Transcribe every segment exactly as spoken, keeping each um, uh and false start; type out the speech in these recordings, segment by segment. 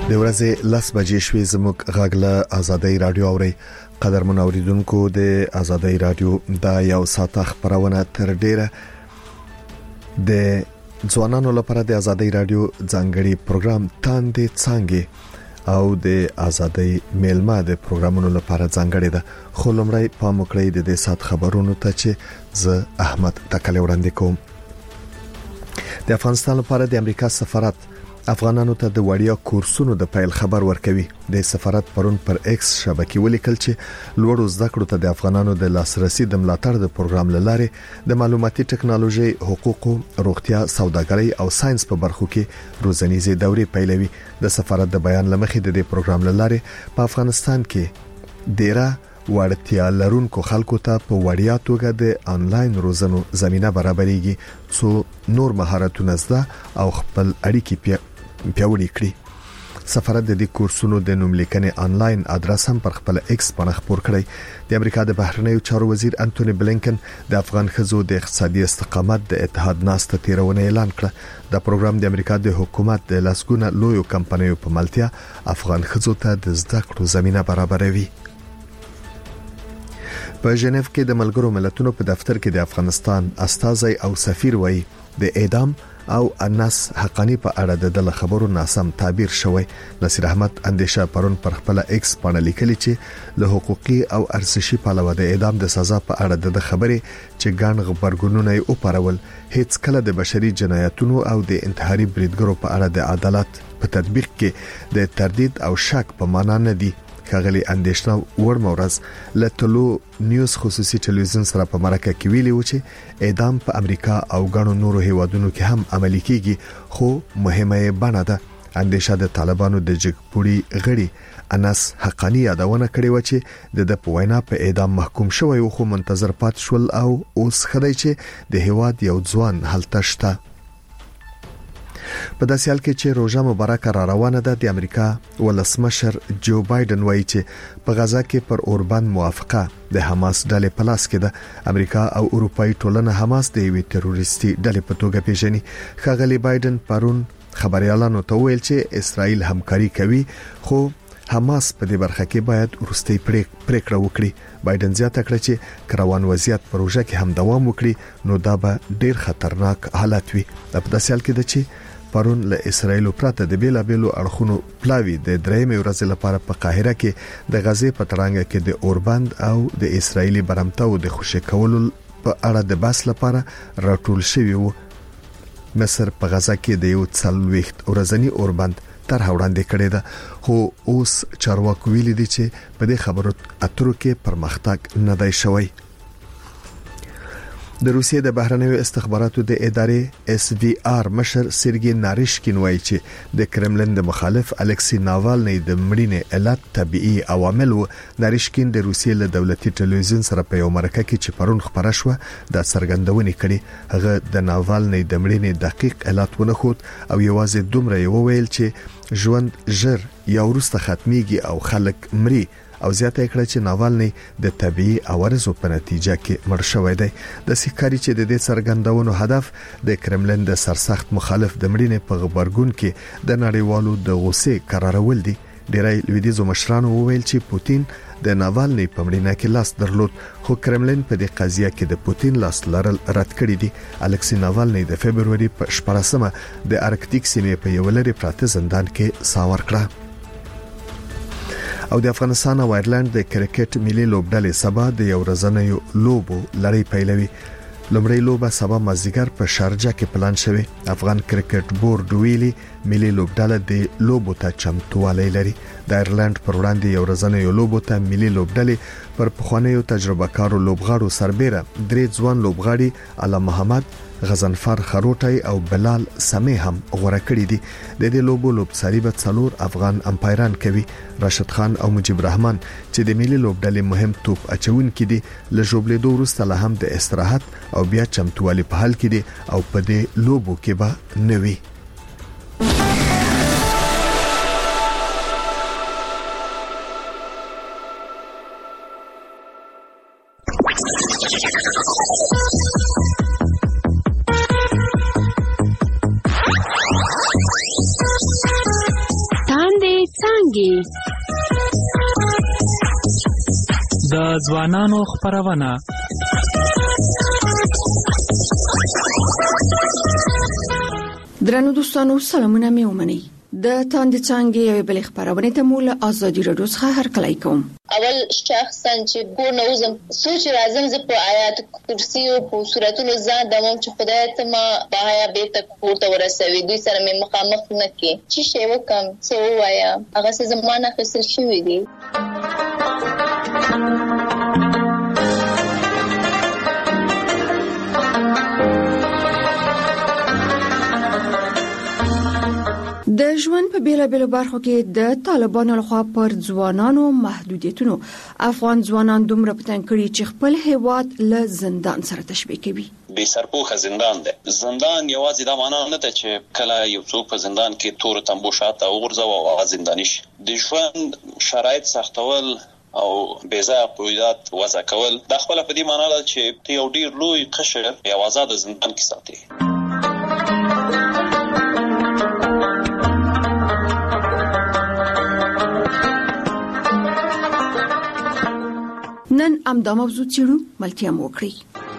د ورځې لس بجې شوې زموږ غاګله آزادۍ رادیو اوري. قدرمن اوریدونکو د آزادۍ رادیو دا یو ساعت خبرونه تر ډیره د ځوانانو لپاره د آزادۍ رادیو ځانګړي پروګرام تاندې څنګه او د آزادۍ میلمه د پروګرامونو لپاره ځانګړي ده. خو لمړی پام وکړئ د دې سات خبرونو ته چې زه احمد تکلی وړاندې کوم. د افغانستان لپاره د امریکا سفارت افغانانو ته د وړیا کورسونو د پیل خبر ورکوي. د سفارت پرون پر ایکس شبکې ولیکل چې لوړو زده کړو ته د افغانانو د لاسرسي د ملاتړ د پروګرام لاره د معلوماتي ټکنالوژي، حقوقو، روغتیا، سوداګرۍ او ساينس په برخو کې روزنیزې دورې پیلوي. د سفارت د بیان لمخې د دې پروګرام لاره په افغانستان کې ډیره وړتیا لرونکو خلکو ته په وړیا توګه د انلاین روزنو زمينه برابرېږي څو نور مهارتونه زده او خپل اړیکې پیاوړې کړي. سفارت د دې کورسونو د نوم لیکنې انلاین ادرس هم پر خپل ایکس باندې خبر کړی. د امریکا د بهرنیو چارو وزیر انټونی بلینکن د افغان خزو د اقتصادي استقامت د اتحاد ناسته تیرونه اعلان کړ. دا پروګرام د امریکا د حکومت د لاسګونه لویو کمپنیو په ملتیا افغان خزو ته د زده کړو زمينه برابروي. په ژنیف کې د ملګرو ملتونو په دفتر کې د افغانستان استازي او سفیر وایي د اعدام او انس حقانی په اړه د خبرو ناسم تعبیر شوی. نصیر احمد اندیشه پرون پر خپل ایکس باندې لیکلی چې له حقوقي او ارزشي پلوه د اعدام د سزا په اړه د خبرې چې ګڼ خبرګونونه یې اوپرول هیڅ کله د بشري جنایتونو او د انتحاري بریدګرو په اړه د عدالت په تطبیق کې د تردید او شک په معنا نه دي. کاغلی اندیشنه ور مورز لټلو نیوز خصوصي ټلویزیون سره په مرکه کې ویلي و چې اعدام په امریکا او غاڼو نورو هیوادونو کې هم عملي کیږي، خو مهمه بڼه ده. اندیشه د طالبانو د جګپوري غړي انس حقانی یادونه کړې و چې د په وینا په اعدام محکوم شوی او خو منتظر پات شول او اوس خدای چې د هیواد یو ځوان هلته شته. په داسې حال کې چې روزه مبارکه را روانه ده، د امریکا ولسمشر جو بایدن وایي چې په غزا کې پر اوربند موافقه د حماس ډلې په لاس کې ده. امریکا او اروپאי ټولنه حماس د یوې تروریستي ډلې په توګه پیژني. ښاغلی بایدن پرون خبريالانو ته ویل چې اسرائیل همکاري کوي، خو حماس په دې برخه کې باید ورستۍ پریکړه وکړي. بایدن زیاته کړه چې کروان وضعیت پروژه کې هم دوام وکړي نو دا به ډیر خطرناک حالت وي. په داسې حال کې ده چې پرون له اسرائیل پرته د بیلا بیلو اړخونو پلاوی د درېمې ورځې لپاره په قاهره کې د غزې په ترانګه کې د اوربند او د اسرائیلي برمتاو د خوشی کولو په اړه د بحث لپاره راټول شوی وو. مصر په غزا کې د یو څلويخت ورځنی اوربند تر وړاندې کړی ده، خو اوس چارواکو ویلي دي چې په دې خبرو اترو کې پرمختګ نه دی شوی. د روسیې د بهرنیو استخباراتو د ادارې اس وی آر مشر سرګي ناریشکین وایي چې د کرملن د مخالف الکسی ناوالني د مړینې علت طبيعي عوامل وو. ناریشکین د روسیې له دولتي ټلویزیون سره په یو مرکه کې چې پرون خبره شو د څرګندونې کړي. هغه د ناوالني د مړینې دقیق علت ونه خود او یوازې دومره یو ویل چې ژوند ژر یا ورسته ختميږي او خلک مري، او زیاته کړه چې ناوالني د طبيعي عوارضو په نتیجه کې مړ شوی دی. د سکاري چې د دې څرګندونو هدف د کرملن د سرسخت مخالف د مړینې په خبرګون کې د نړیوالو د غوسې قرارول دي. ډیری لویدیزو مشرانو وویل چې پوتین د ناوالني په مړینه کې لاس درلود، خو کرملن په دې قضیه کې د پوتین لاس لرل رد کړی دي. الکسی ناوالني د فبرवरी په شپږمه د ارکټیک سیمې په یو لري پراته زندان کې ساور کړه. او د افغانستان او ایرلند د کرکټ ملي لوبډلې سبا د یو ورځنیو لوبو لړۍ پیلوي. لومړی لوبه سبا مازیګر په شارجه کې پلان شوی. افغان کرکټ بورډ ویلي ملي لوبډله د لوبو ته چمتووالی لري. د ایرلند پر وړاندې یو ورځنیو لوبو ته ملي لوبډلې پر پخوانیو تجربه کارو لوبغاړو سربېره درې ځوان لوبغاړي علي محمد، غزنفر خروټي او بلال سمي هم غوړه کړی دي. د دې لوبو لوبساري به څلور افغان امپایران کوي. راشد خان او مجيب رحمان چې د ملي لوبډلې مهم توپ اچونکي دي له جوړېدو وروسته له هم د استراحت او بیا چمتووالي په حال کې دي او په دې لوبو کې به نوي. څانګې د ځوانانو خپرونه. درنو دوستانو سلامونه مې ومنئ. د تاندې څانګې یوې بلې خپرونې ته مو له ازادي راډیو څخه هرکلی کوم. اول شخصا چې کور نه وزم سوچ راځم زه په آیات کرسی او په سوراتونو ځان دمم چې خدای ته ما بهایا بیرته کور ته ورسوي، دوی سره مې مخامخ نه کې چې شی وکم څه وایا هغه څه زمانه خسل شوی دی. د ژوند په بیلابیلو برخو کې د طالبانو لخوا پر ځوانانو محدودیتونو افغان ځوانان دومره پتن کړي چې خپل هیواد له زندان سره تشبیه کوي. بے سرپوخه زندان ده. زندان یوازې دا معنا نه ده چې کله یو څوک په زندان کې تور تنبو شاته وغورځو او هغه زنداني شي. د ژوند شرایط سختول او بیزا قیودات وضع کول دا خپل په دې معنا ده چې یو ډیر لوی قشر یو آزاد زندان کې ساتي. نن امدا موضوع چیرو ملتیا موکړي.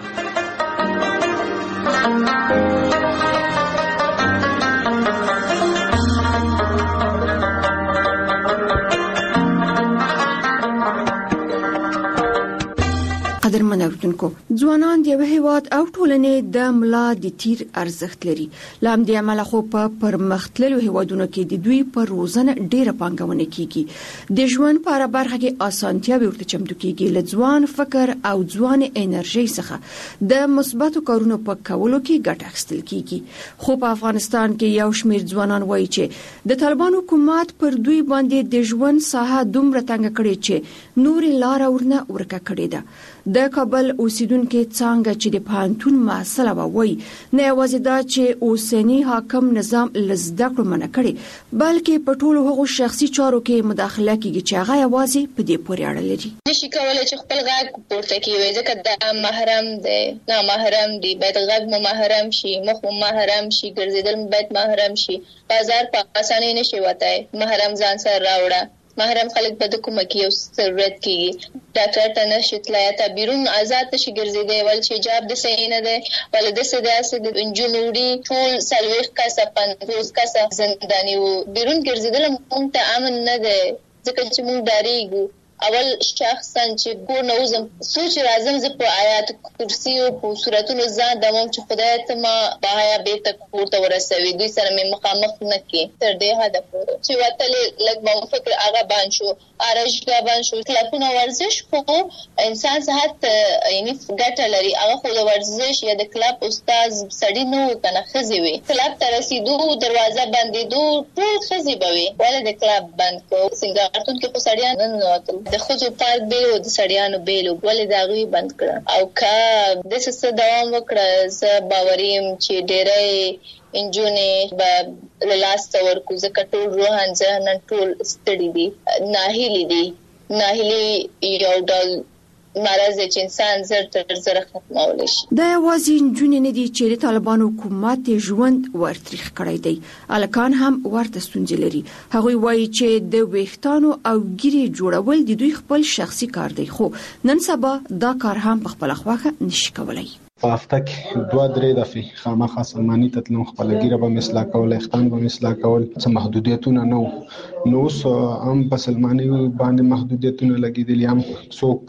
قدرمن اوریدونکو، ځوانان د یو هیواد او ټولنې د ملا د تیر ارزښت لري. لام د عمل خو په پرمختللو هیوادونو کې د دوی پر روزنه ډیره پانګونه کیږي. د ژوند په اړه برخه کې اسانتیاوي ورته چمتو کیږي. له ځوان فکر او ځوان انرژي څخه د مثبتو کارونو په کولو کې ګټه اخیستل کیږي. خو په افغانستان کې یو شمېر ځوانان وایي چې د طالبان حکومت پر دوی باندې د ژوند ساحه دومره تنګ کړي چې نور لار ورنه ورکه کړي ده. د کابل اوسیدونکو څنګه چې د پانتون مسله وایي نه یوازې دا چې اوسنی حاکم نظام لزده کړو منع کړي، بلکې په ټولو هغو شخصي چارو کې مداخله کوي چې هغه یوازې په دې پورې اړه لري. نشي کولای چې خپل غږ پورته کوي ځکه دا محرم دی، نه محرم دی، باید غږ مو محرم شي، مخ مو محرم شي، ګرځیدل باید محرم شي. بازار په اسانۍ نشي وتای، محرم ځان سره راوړه. محرم خلک به د کومه کې یو ضرورت کیږي ډاکټر ته نشي تلای، ته بیرون آزاد نشي ګرځیدای، ول چې جاب د صحیح نه دی، ول د سداسه د انجنوري ټول سلويخ کسه پنځوس کسه زنداني وو. بیرون ګرځیدل مونږ ته امن نه دی ځکه چې مونږ ډاریږو. اول شخصا چې کور نه وزم سوچ راځم زه په آیات کرسی او په سوراتونو ځان دمم چې خدای ته ما بهایا بیرته کور ته ورسوي، دوی سره مې مخامخ نه کې تر دې حده پورې چې وتل لږ مو فکر هغه باندې شو ارشګا باندې شو. کلپونه ورزش خو انسان صحت یعنی ګټه لري، هغه خو د ورزش یا د کلب استاد سړی نه کنه خزي وي. کلب ته رسیدو دروازه بندې دو ټول خزي بوي ولې د کلب بند کو سنگارتون کې په سړیان نه نوتل د خوځو پارک به او د سړیانو بیلو ولې دا غوي بند کړ. او کا د څه دوام وکړه ز باوریم چې ډېرې انجونې به لاس تور کو زکه ټول روحان ځهنن ټول ستړي دي، ناهیلي دي. ناهیلي یو ډول مرض چې انسان زر تر زر ختمول شي. دا یوازې جون نه دي چې د طالبان حکومت ژوند ورتریخ کړی دی، الکان هم ورته ستونزې لري. هغوی وایي چې د ویښتانو او ګیرې جوړول د دوی خپل شخصي کار دی، خو نن سبا دا کار هم په خپل خواخه نشي کولای. په هفته کې دوه درې دفعې خامخا سلماني ته تلم، خپل ګیره به مثلا کول، اختان به مثلا کول، څه محدودیتونه نه وو. نو اوس هم په سلماني باندې محدودیتونه لګېدلي، هم څوک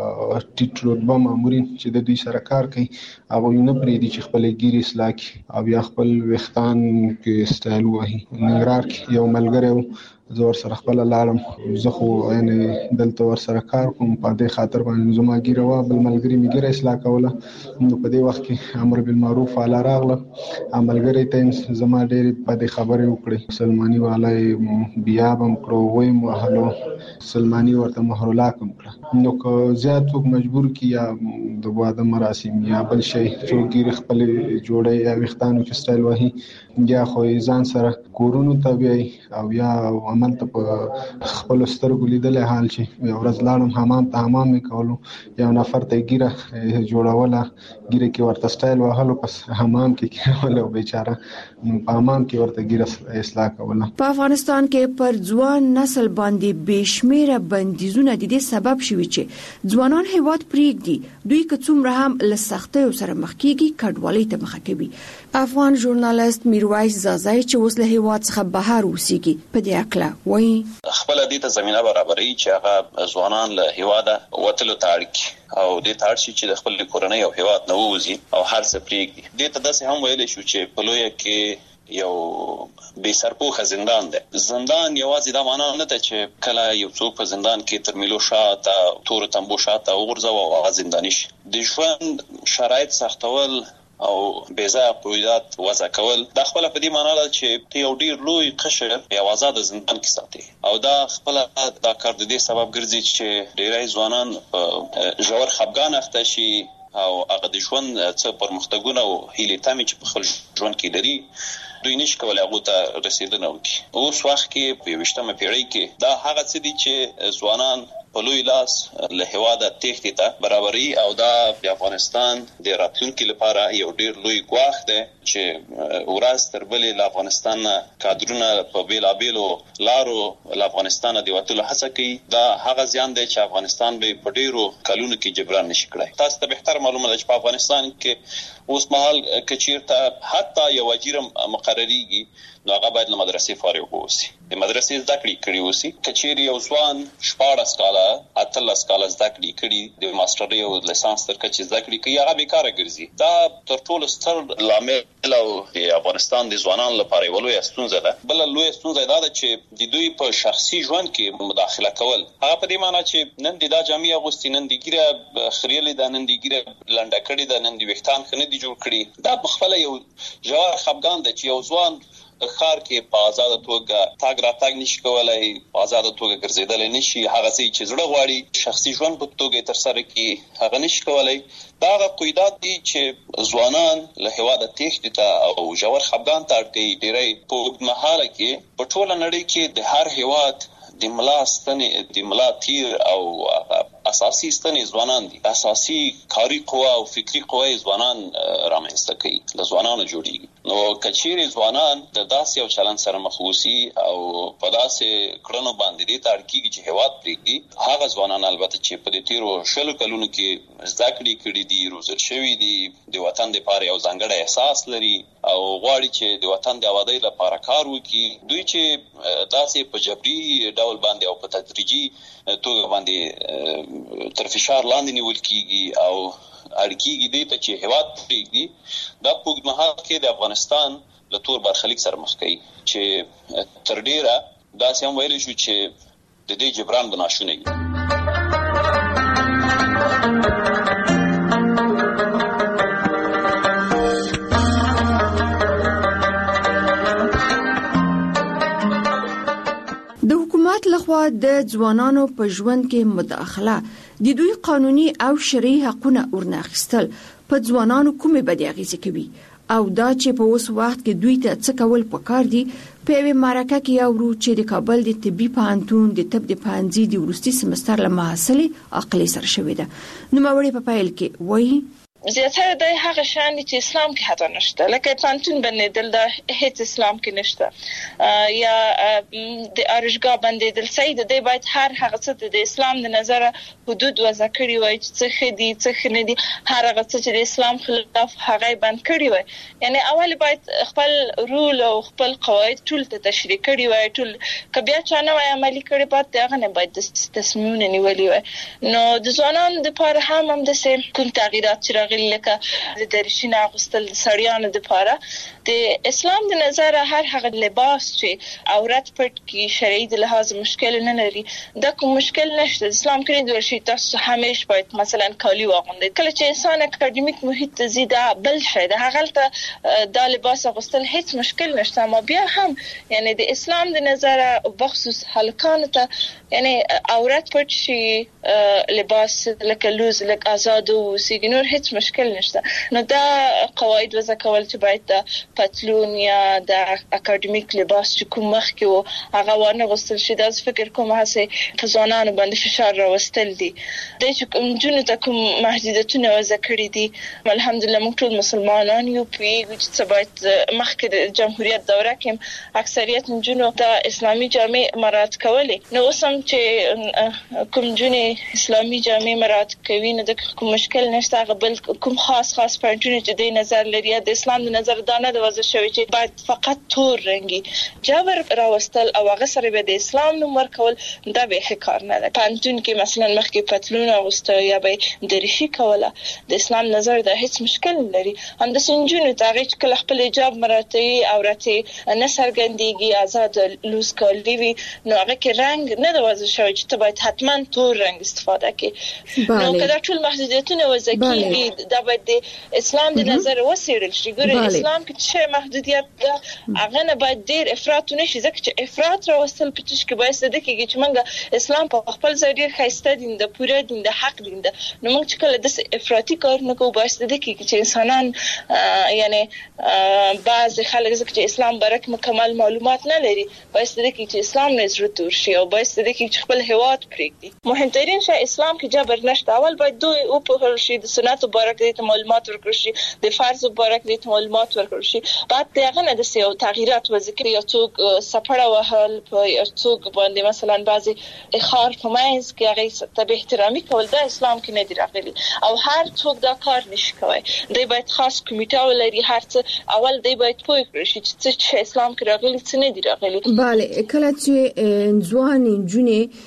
ټیټ رتبه مامورین چې د دوی سره کار کوي هغوی نه پرېږدي چې خپل ګیرې اصلاح کړي او یا خپل ویښتان کې سټایل ووهي. ننګرهار کې یو ملګری و، زه ورسره خپله لاړم، زه خو یعنې دلته ورسره کار کوم، په دې خاطر باندې زما ګیره وه، بل ملګري مې ګیره اصلاح کوله. نو په دې وخت کې امر بالمعروف والا راغله، ملګری ته زما ډېرې بدې خبرې وکړې، سلماني والا یې بیاب هم کړو، ویم وهلو، سلماني ورته مهر الحق هم کړه. نو که زیات څوک مجبور کړي یا د واده مراسم یا بل شي څوک ګیر خپل جوړي یا وختانو کې سټایل وهي یا خو ځان سره کورونو تبعي او یا عمل ته په خپل سترګو لیدل حال شي یو ورځ لاړم حمام ته حمام وکولو یو نفر ته ګیره جوړوله ګیره کې ورته سټایل وهلو پس حمام کې کېولو بیچاره په حمام کې ورته ګیره اصلاح کوله. په افغانستان کې پر ځوان نسل باندې بشمیره بندیزونه د دې سبب شوي چې ځوانان هیواد پریږدي دوی که څومره هم له سختیو سره مخ کیږي کډوالۍ ته مخه کوي. افغان ژورنالیست میرویس زازای چې اوس له هیواد څخه بهر اوسېږي په دې اکله وایي خپل دې ته زمينه برابرۍ چې هغه ځوانان له هیواده وتلو تاړي او دې تاړي چې د خپل کورنۍ او هیواد نه ووزي او هر څه پریږدي. دې ته داسې هم ویل شو چې په لویه کې یو بے سرپوخه زندان ده. زندان یوازې دا معنا نه ده چې کله یو څوک په زندان کې تر ملو شاته تور تنبو شاته وګرځو او زندانی شي. د ژوند شرایط سختول او بیزا قیودات وضع کول دا خپل په دې معنی ده چې یو ډیر لوی قشر یو آزاد زندان کې ساتي او دا خپل دا کار د دې سبب ګرځي چې ډیری ځوانان په ژور خپګان اخته شي او هغه د ژوند څخه پرمختګونه او هیلې تامې چې په خپل ژوند کې لري دوی نشي کولای هغه ته رسیدنه وکړي. اوس وخت کې په یوشتمه پیړۍ کې دا هغه څه دي چې ځوانان په لوی لاس له هواده تېښتې ته برابري او دا د افغانستان د راتلونکي لپاره یو ډیر لوی ګواښ دی چې ورځ تر بلې له افغانستان کادرونه په بیلابیلو لارو له افغانستان د وتلو هڅه کوي. دا هغه زیان دی چې افغانستان به په ډیرو کلونو کې جبران نشي کړای. تاسو ته بهتر معلومه ده چې په افغانستان کې اوس مهال کچیرته حتی یو وزیر مقرریږي نو هغه باید له مدرسې فارغ اوسي د مدرسې زده کړې کړي اوسي. کچیر یو ځوان شپاړس کاله اتلس کاله زده کړې کړي د ماسترۍ او لیسانس تر کچې زده کړې کوي هغه بیکاره ګرځي. دا تر ټولو ستر لامل او د افغانستان د ځوانانو لپاره یو لوی ستونزه ده. بل لوی ستونزه دا ده چې د دوی په شخصي ژوند کې مداخله کول هغه په دې معنی چې نن د دا جامع اغوستي نن د ګیره خریلې ده نن د ګیره لنډه کړې ده نن د وختان خنه دي جوړ کړي. دا په خپل یو جوار خپګان ده چې یو ځوان خار کې په آزاد توګه تاګ را تاګ نشي کولای په آزاد توګه ګرځیدل نشي هغه څه چې زړه غواړي شخصي ژوند په توګه تر سره کې هغه نشي کولای. دا غو قیودات دي چې ځوانان له هواده تېښتې ته او ژور خپګان ته اړ کوي. ډیری په اوږدمهاله کې په ټوله نړۍ کې د هر هیواد د ملا ستنې د ملا تیر او اساسي ستنې ځوانان دي. اساسي کاری قوه او فکری قوه ځوانان رامنځته کوي له ځوانانو جوړیږي. نو کچېرې ځوانان د داسې یو چلن سره مخ وسی او په داسې کړنو باندې دي تر کېږي چې هیواد پرېږدي هغه ځوانان البته چې په دې تیرو شلو کلونو کې زده کړې کړې دي روزل شوي دي د وطن لپاره یو ځانګړی احساس لري او غواړي چې د وطن د آبادۍ لپاره کار وکړي. دوی چې داسې په جبري ډول باندې او په تدریجي توګه باندې تر فشار لاندې نیول کیږي او اړکیږي دې ته چې هیواد پرېږدي دا په اوږدمهال کې د افغانستان له تور برخلیک سره مخ کوي چې تر ډیره داسې هم ویلی شو چې د دې جبران به ناشونی وي. لخوا د ځوانانو په ژوند کې مداخله د دوی قانوني او شرعي حقونه ورناخستل په ځوانانو کومې بدې اغیزې کوي او دا چې په اوس وخت کې دوی ته څه کول پکار دي. په یوه مرکه کې اورو چې د کابل د طبي پوهنتون د طب د پوهنځي د وروستي سمستر له محصلې عقلي سره شوې ده. نوموړې په پیل کې وایي زیاتره د هغه شان چې اسلام کې حتی نشته لکه پانتون بندیدل د هیڅ اسلام کې نشته یا د ارشګا بندیدل سید د باید هر هغه څه د اسلام د نظر حدود وضع کړی وای چې څه خدي څه خنه دي هر هغه څه چې د اسلام خلاف هغه بند کړی وای یعنی اول باید خپل رول او خپل قواعد ټول ته تشریح کړی وای ټول کبیا چانه وای عملی کړی بعد هغه نه باید تصمیمونه نیولې وای. نو د ځوانانو لپاره هم هم د کوم تغیرات چې راغلي لکه د درشینه غوستل سړیانو لپاره د اسلام د نظر هر هغه لباس چې عورت پټ کی شرعي د لحاظ مشکل نه لري دا کوم مشکل نشته اسلام کې د ورشي تاسو همیشه باید مثلا کالی واغوندئ کله چې انسان اکاډمیک محیط ته زی دا بل شي دا هغه د لباس غوستل هیڅ مشکل نشته ما بیا هم یعنی د اسلام د نظر بخصوص هلکان ته یعنی عورت پټ شي لباس لکه لوز لکه آزاد او سیګنور هیڅ مشکل نشته نو دا قواعد وضع کول چې باید د پتلون یا د اکاډمیک لباس چې کوم مخ کې او هغه ونه غوستل شي دا فکر کوم هڅه په ځوانانو باندې فشار راوستل دي د چې کوم جنو ته کوم محدودیتونه وضع کړی دي الحمدلله موږ ټول مسلمانان یو پیږو چې باید مخکې د جمهوریت دوره کې اکثریت جنو د اسلامي جامع مراعات کولې نو اوس هم چې کوم جنې اسلامي جامع مراعات کوي نو د کوم مشکل نشته غبل کوم خاص خاص پوینټونه چې د نظر لري د اسلام د نظر دانه د وضع شوی چې باید فقط تور رنګي جبر راوستل او هغه سره به د اسلام نوم ورکول دا به کار نه ده پانتون کې مثلا مخکې پتلون اغوسته یا به درشي کوله د اسلام نظر د هیڅ مشکل لري هم د سنجونو ته چې کله خپل حجاب مراعاتي عورت نه سرګندېږي آزاد لوز کولی وي نو هغه کې رنگ نه د وضع شوی چې ته باید حتما تور رنگ استفاده کې نو کله ټول محدودیتونه وضع کیږي دا باید د اسلام د نظر وسیرل شي ګوره اسلام کې چې محدودیت ده هغه نه باید ډیر افراط نشي ځکه چې افراط راوستل پټش کې باید د کېږي چې موږ اسلام په خپل ځای ډیر خاصه دین د پوره دین د حق دین ده نو موږ چې کله د افراطي کار نه کوو باید د کېږي چې انسانان یعنی بعض خلک ځکه چې اسلام برک مکمل معلومات نه لري باید د کېږي چې اسلام نه ضرورت ورشي او باید د کېږي چې خپل هواد پرېږدي مهمترین شی اسلام کې جبر نشته اول باید دوی او په شي د سنت مبارک د معلومات ورکړي شي د فرض مبارک د معلومات ورکړي شي بعد دغه نه د سیو تغیرات و ذکر یا څوک سفر وهل په څوک باندې مثلا بعضي اخار په ماینز کې هغه ته احترامي کول د اسلام کې نه دی راغلي او هر څوک دا کار نشي کوي دوی باید خاص کمیټه ولري هر څه اول دوی باید پوه کړي شي چې اسلام کې راغلي څه نه دی راغلي bale کله چې ځوان جنې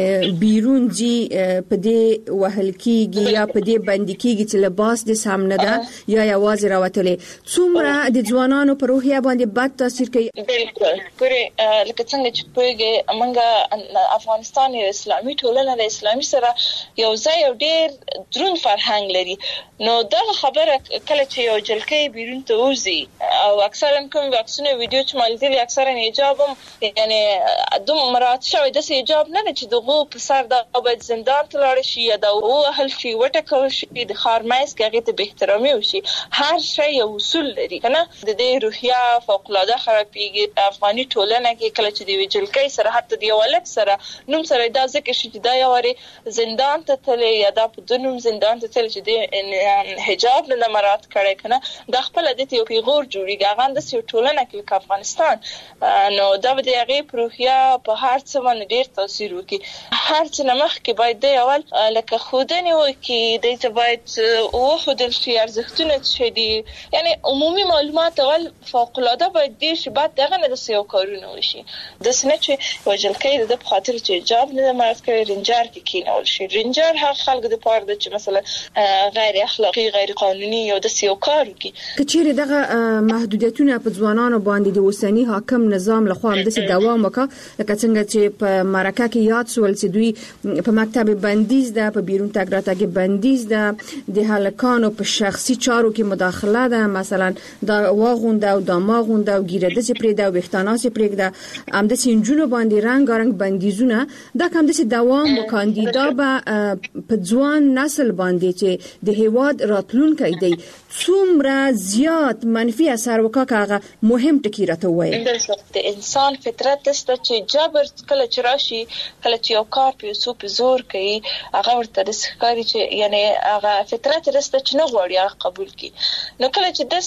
بیرون جی په دې وهل کیږي یا په دې باندې کیږي چې لباس د سامنے ده یا یوازې راوتلې څومره د ځوانانو په روحیه باندې بد تاثیر کوي بالکل ګوري لکه څنګه چې پوهیږي موږ افغانستان یو اسلامي ټولنه د اسلامي سره یو ځای یو ډیر درون فرهنګ لري نو دا خبره کله چې یو جلکې بیرون ته وځي او اکثرا کوم واکسونه ویډیو چې مالدي اکثرا حجاب یعنی دوم مراد شوی د حجاب نه چې دغه په سر د باید زندان ته لاړ شي یا د وهل شي وټکول شي د خارمایز کې هغه ته به احترامي وشي هر شی یو اصول لري کنه د دې روحیه فوق العاده خرابېږي افغاني ټولنه کې کله چې دی جلکې سره حتی دی ولک سره نوم سره دا ځکه چې دا یو زندان ته تل یا د پدونم زندان ته تل چې دی حجاب نه مراد کړي کنه د خپل د یو پیغور جوړیږي هغه د سیو ټولنه کې افغانستان نو دا به هغه روحیه په هر څه باندې ډیر تاثیر وکړي هر څه نمخ کې باید د اول لکه خودنی وکي د ته باید او خودل شي ارزښتونه چې دي یعنی عمومي معلومات اول فوق العاده باید دي چې بعد دغه نه د سیو کارونه وشي د سنه چې وجل کې د خاطر چې جواب نه مراد کوي رنجار کې کینول شي رنجار هغه خلک د پاره د چې مثلا غیر اخلاقی غیر قانوني یو د سیو کار وکي کچېره دغه محدودیتونه په ځوانانو باندې د وسنی حاکم نظام لخوا هم د دوام وکړه لکه څنګه چې په مرکه کې یاد سول چې دوی په مکتب بندیز ده په بیرون تګ راتګ بندیز ده د هلکانو په شخصي چارو کې مداخله ده مثلا دا واغونده او دا ماغونده او ګیره د سپری دا وختانه سپری ده ام د سینجونو باندې رنگارنګ بندیزونه دا کوم د دوام وکاندي دا به په ځوان نسل باندې چې د هیواد راتلونکي دی څومره زیات منفي اثر وکړي مهم ټکی راته وایي د انسان فطرت است چې جبر کله چې راشي کله چې یو کار په سو په زور کوي هغه ورته د ښکاری چې یعنی هغه فطرت رسته چې نه غواړي هغه قبول کړي نو کله چې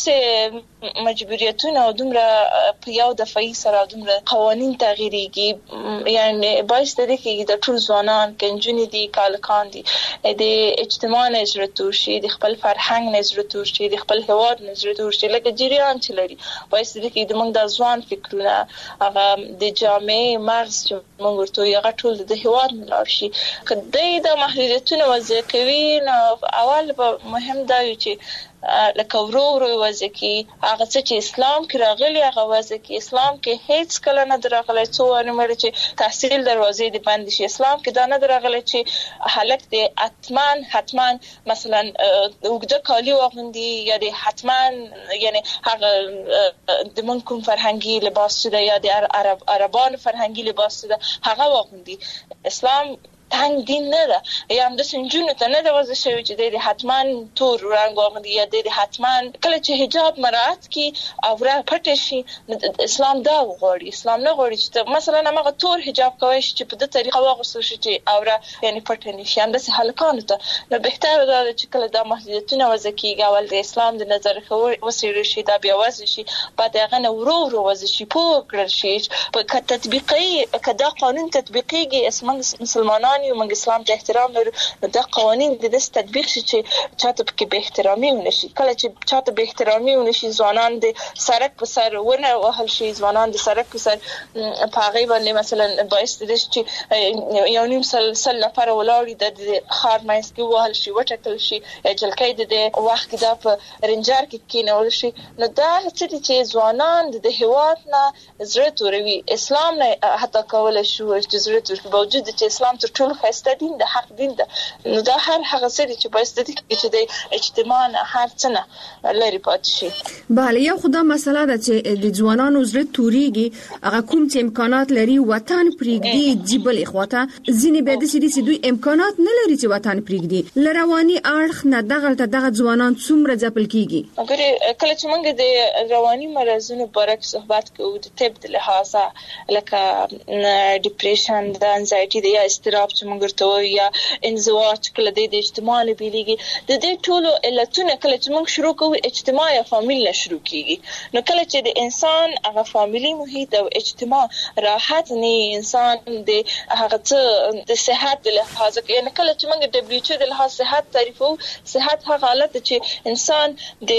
د مجبوریتونه او دومره په یو دفعي سره دومره قوانين تغیریږي یعنی باعث د دې کې د ټول ځوانان کنجونی دي کالکان دي د اجتماع نظر تورشي د خپل فرهنګ نظر تورشي د خپل هواد نظر تورشي لکه جریان چې لري باعث د دې کې د موږ د ځوان فکرونه هغه د جامع مغز چې موږ ورته یو ټول ټول د هیواد ملار شي. کله د محدودیتونو وضع کوي نو اول به مهم دا وي چې لکه ورو ورو وضع کی هغه چې اسلام کې راغلي هغه وضع کی اسلام کې هیڅ کله نه دراغلی څو انمر چې تحصیل دروازې دی بند شي. اسلام کې دا نه دراغلی چې هلک دی حتمان حتمان مثلا وګړه کالی واغوندي یا دی حتمان یعنی هغه د من کوم فرهنګي لباس ده یا د عرب عربان فرهنګي لباس ده هغه واغوندي. اسلام تنگ دین نه ده یا هم د سنجونو ته نه ده وضع شوی چې د حتمان تور رنگ واغوندي یا د حتمان کله چې حجاب مراعات کی او را پټ شي. اسلام دا غواړي اسلام نه غواړي چې مثلا هغه تور حجاب کوي چې په دې طریقه واغوستل شي چې او را یعنی پټ نه شي. هم د هلکانو ته نو بهتره ده چې کله د محدودیتونو وضع کیږي اول د اسلام د نظر وسیل شي دا بیا وضع شي بعد هغه نه ورو ورو وضع شي پوه کړل شي په تطبیقي کدا قانون تطبیقيږي اسمان مسلمانان یو موږ اسلام ته احترام لرو دا قوانين د دې تطبیق شي چې چاته کې به احترامي ونشي. کله چې چاته به احترامي ونشي ځوانان د سرک په سر ونه وهل شي ځوانان د سرک په سر په هغه باندې مثلا باعث دي چې یو نیم سل سل نفر ولاړی د خار مینس کې وهل شي وټکل شي جلکې د وخت دا په رنجر کې کېنول شي. نو دا چې ځوانان د هیواد نه زړه توروي اسلام نه حتی کول شو چې زړه تور باوجود چې اسلام تر ټولو خسته دین د حق دین ده. نو دا هر هغه څه چې باید د دې چې د اجتماع هر څه نه لري پات شي. bale یو خدای مسله ده چې د ځوانانو زړه توريږي هغه کوم چې امکانات لري وطن پرېږدي جبل اخواته ځینې به د سړي چې دوی امکانات نه لري چې وطن پرېږدي لرواني اړخ نه دغه دغه ځوانان څومره ځپل کیږي. اگر کله چې موږ د رواني مرزونو بارک صحبت کوو د طب د لحاظه لکه ډیپریشن د انزایټي د یا استراب چې موږ ورته یا انزواج کله د اجتماع نه بیلېږي د دې ټولو علتونه کله چې موږ شروع کوو اجتماع یا فامیل نه شروع کیږي. نو کله چې د انسان هغه فامیلی محیط او اجتماع راحت نه انسان د هغه څه د صحت د لحاظه یعنی کله چې موږ دبليو ایچ او د لحاظ صحت تعریفو صحت هغه حالت چې انسان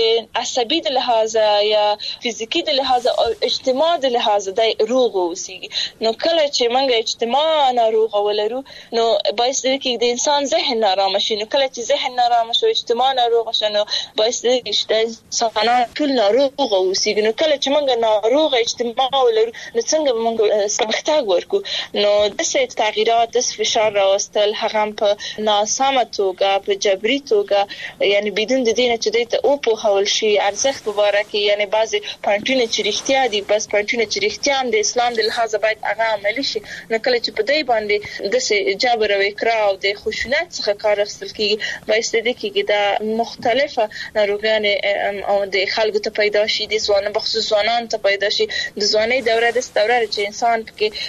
د عصبي د لحاظه یا فزیکی د لحاظه او اجتماع د لحاظه د روغ اوسېږي. نو کله چې موږ اجتماع ناروغ ولرو نو باعث دی چې د انسان ذهن نارام شي. نو کله چې ذهن نارام شي اجتماع ناروغ شي نو باعث دی چې انسان ټول ناروغ اوسېږي. نو کله چې موږ ناروغ اجتماع ولرو نو څنګه موږ سمختاګ ورکو نو د څه تغیرات د فشار راوستل هغه په ناسمه توګه په جبري توګه یعنی بدون د دینه چې د او په حول شي ارزښت مبارکي یعنی بعضي پانټونه چې رښتیا دي بس پانټونه چې رښتیا هم د اسلام د لحاظ باید هغه عملی شي. نو کله چې په دې باندې د جبر او اکراه او د خشونت څخه کار اخیستل کیږي باعث دي چې د مختلفه ناروغیان او د خلکو ته پیدا شي د ځوانانو بخصوص ځوانان ته پیدا شي. د ځوانۍ دوره د دوره چې انسان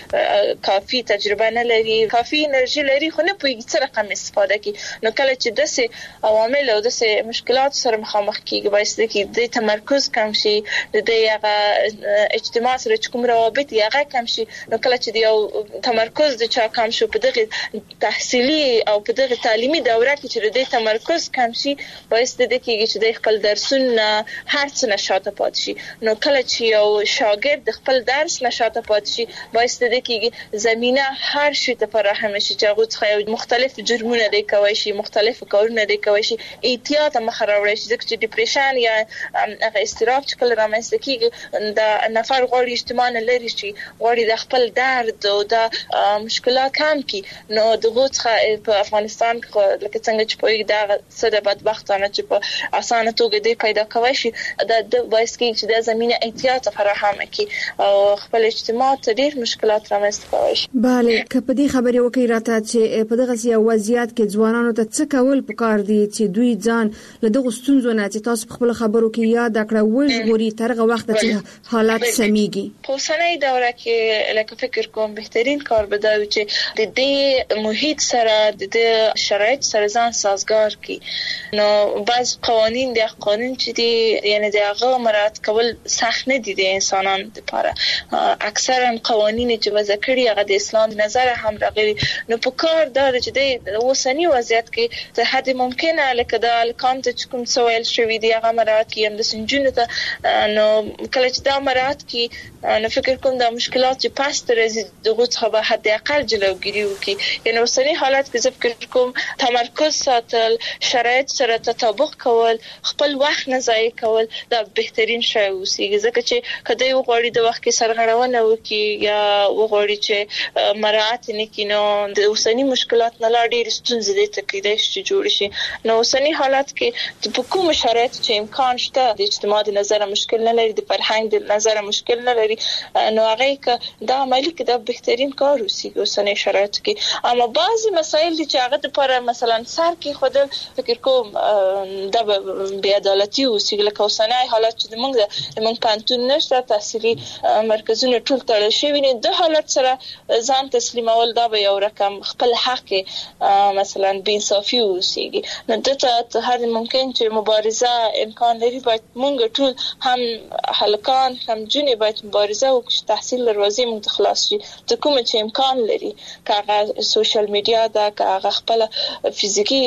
کې کافي تجربه نه لري کافي انرژي لري خو نه پوهیږي څه رقم استفاده کوي. نو کله چې داسې عوامل او داسې مشکلات سره مخامخ کیږي باعث دي چې د تمرکز کم شي د دې هغه اجتماع سره کوم روابط یې هغه کم شي. نو کله چې یو تمرکز د چا کم شو په دغه تحصیلي او په دغه تعلیمي دوره کې چې د تمرکز کم شي باعث دي چې د خپل درسونه هر څه نشاته پات شي. نو کله چې یو شاګرد د خپل درس نشاته پات شي باعث دي چې زمينه هر شي ته فراهم شي چې هغه څخه مختلف جرمونه دي کوي شي مختلف کارونه دي کوي شي احتیاط مخراوړي شي ځکه چې ډیپریشن یا هغه استراب چې کله رامنځته کیږي د نفر غوړي اجتماع نه لري شي غوړي د خپل درد او د مشکلات کم کی. نو دغه څخه په افغانستان کې لکه څنګه چې په دا سره بدبختانه چې په اسانه توګه دی پیدا کوي شي د باعث کې چې د زمينه احتیاط فراهم کی او خپل اجتماع ته ډیر مشکلات رامنځته کوي. bale که په دې خبرې وکړي راته چې په دغه سیاسي وضعیت کې ځوانانو ته څه کول پکار دي چې دوی ځان له دغه ستونزو نه چې تاسو خپل خبرو کې یاد کړو وژغوري ترغه وخت چې حالات سميږي. په سنوي دوره کې لکه فکر کوم بهترین کار به دا و چې د دې د محیط سره د شرایط سره ځان سازگار کی. نو بعض قوانین د قانون چې دي یعنی د هغه مراعات کول سخت نه دي د انسانانو لپاره. اکثرا قوانین چې وضع کړي هغه د اسلام نظر هم راغلي. نو په کار دا چې د اوسنی وضعیت کې ته حد ممکنه لکه د الکام ته کوم سوال شوی دی هغه مراعات کی هم د سنجونه ته. نو کله چې دا مراعات کی نو فکر کوم دا مشکلات چې پاس تر ازي دغه څخه به حد اقل جلوګیری وکي. یعنی اوسنی حالت کې زه فکر کوم تمرکز ساتل، شرایط سره تطابق کول، خپل وخت نه ضایع کول دا بهترین شی اوسېږي. ځکه چې کله یو غوړي د وخت کې سرغړونه وکي یا وغوړي چې مراعات نه کینو د اوسنی مشکلات نه لا ډېر ستونزې دي ته کېدای شي جوړ شي. نو اوسنی حالت کې په کوم شرایط چې امکان شته د اجتماع د نظر مشکل نه لري، د فرهنګ د نظر مشکل نه لري، نو هغه ک دا عملی کې دا بهترین کار اوسېږي اوسنی شرایط کې. اما بعضی مسایل چې هغه لپاره مثلا سر کې خودل فکر کوم دا بې عدالتي اوسېږي. لکه اوسنی حالت چې موږ موږ پانتون نشته، تحصیلي مرکزونه ټول تړل شوي دي. د حالت سره ځان تسلیمول دا به یو رقم خپل حق مثلا بې انصافي اوسېږي. نو دته هر ممکن چې مبارزه امکان لري باید موږ ټول هم هلکان هم جنې باید مبارزه وکړو، تحصیل دروازې موږ خلاص شي. ته کوم چې امکان لري که هغه سوشل میډیا ده، که هغه خپل فزیکی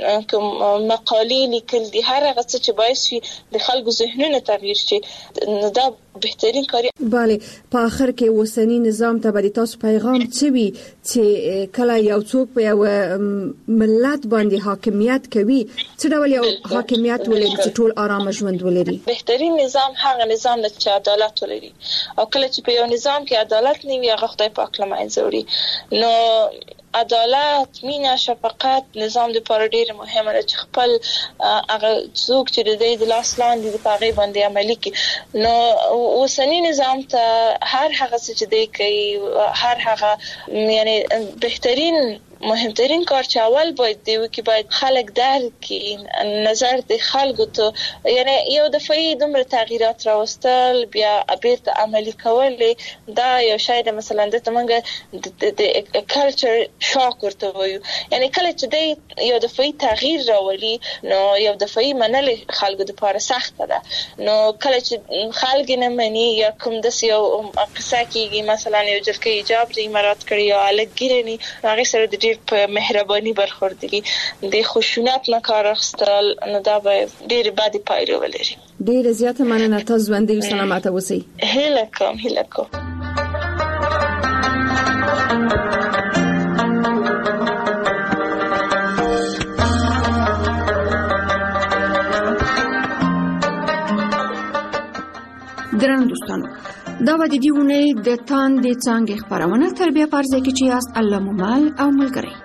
مقالې لیکل دي، هر هغه څه چې باعث شي د خلکو ذهنونه تغییر شي، نو دا بهترین کاری. بله، په اخر کې اوسنی نظام ته به تاسو پیغام څه وي چې کله یو څوک په یو ملت باندې حاکمیت کوي څه ډول یو حاکمیت ولري چې ټول آرام ژوند ولري؟ بهترین نظام هغه نظام دی چې عدالت ولري. او کله چې په یو نظام کې عدالت نه وي هغه خدای پاک له منځه وړي. نو عدالت، مینا، شفقت نظام د لپاره ډیر مهمه ده چې خپل هغه څوک چې د دې د لاس لاندې د پاغي باندې عملي کوي. نو اوسنی نظام ته هر هغه څه چې دی کوي، هر هغه یعنی بهترین مهمترین کار چې اول باید دی وکي باید خلک درک کړي نظر د خلکو ته. یعنی یو دفعه دومره تغییرات راوستل بیا بیرته عملي کول دا یو شی د مثلا د تمنګ د کلچر شاک ورته وایو. یعنی کله چې دی یو دفعه تغییر راولي نو یو دفعه منل خلکو د لپاره سخت ده. نو کله چې خلک نه مني یا کوم د یو قصه کېږي مثلا یو جلکه ایجاب د امارات کړی یا الګیرنی هغه سره د په مهرباني برخوردگی د خشونت نه کار اخستل نو دا به ډېر بد پایله ولري. ډېر زیاته مننه، تاسو باندې سلامات اوسئ. هیله کوم هیله کوم. درنو دوستانو، دا و د دې ونې د تاندې څانګې خپرونه تربیه پرځای کې چې یاست الله مومل او ملګری.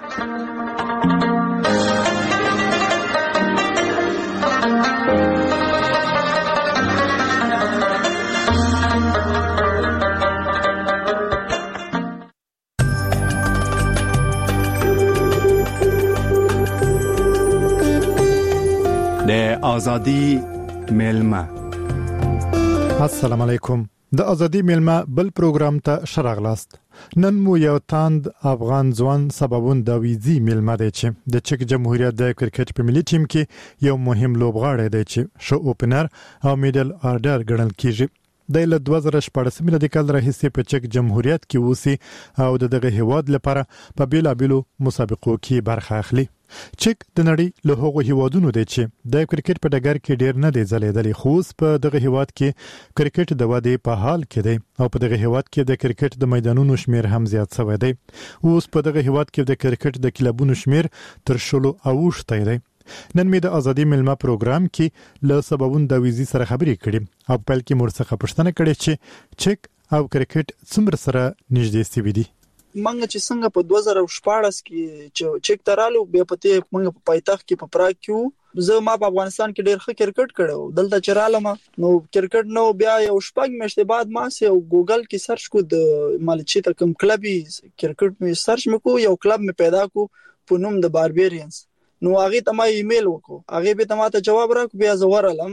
د ازادي میلمه. السلام علیکم. د ازادي میلمه بل پروګرام ته شراغلاست. نن مو یو تاند افغان ځوان سببون د ویزي میلمه دی چې د چک جمهوریت د کرکټ په ملي ټیم کې یو مهم لوبغاړی دی چې شو اوپنر او میډل آرډر ګڼل کیږي. د له دوه زره شپږ میلادي کال راهیسې په چک جمهوریت کې اوسي او دغه هیواد لپاره په بیلابیلو مسابقو کې برخه اخلي. چک د نړۍ له هغو هیوادونو دی چې د کرکټ په ډګر کې ډیر نه دی ځلیدلی، خو په دغه هیواد کې کرکټ د ودې په حال کې دی او په دغه هیواد کې د کرکټ د میدانونو شمیر هم زیات شوی دی. اوس په دغه هیواد کې د کرکټ د کلبونو شمیر تر شلو اوښتی دی. نن مې د ازادي میلمه پروګرام کې له سببون د ویزي سره خبرې کړې او په پیل کې مرڅخه پوښتنه کړې چې چک او کرکټ څومره سره نږدې سوي دي. منګه چې څنګه په دوه زره شپږ کې چې چک ترالو بیا پته منګه په پایتخت کې په پراګ کې زه ما په افغانستان کې ډېر ښه کرکټ کړو. دلته چې رالم نو کرکټ نو بیا یو شپږ میاشتې بعد ما سه ګوګل کې سرچ کو د مالچی ته کوم کلبي کرکټ مې سرچ مکو یو کلب مې پیدا کو په نوم د باربیرینز. نو هغه ته ما ایمیل وکړو، هغه به ته ما ته جواب راکړ. بیا زه ورالم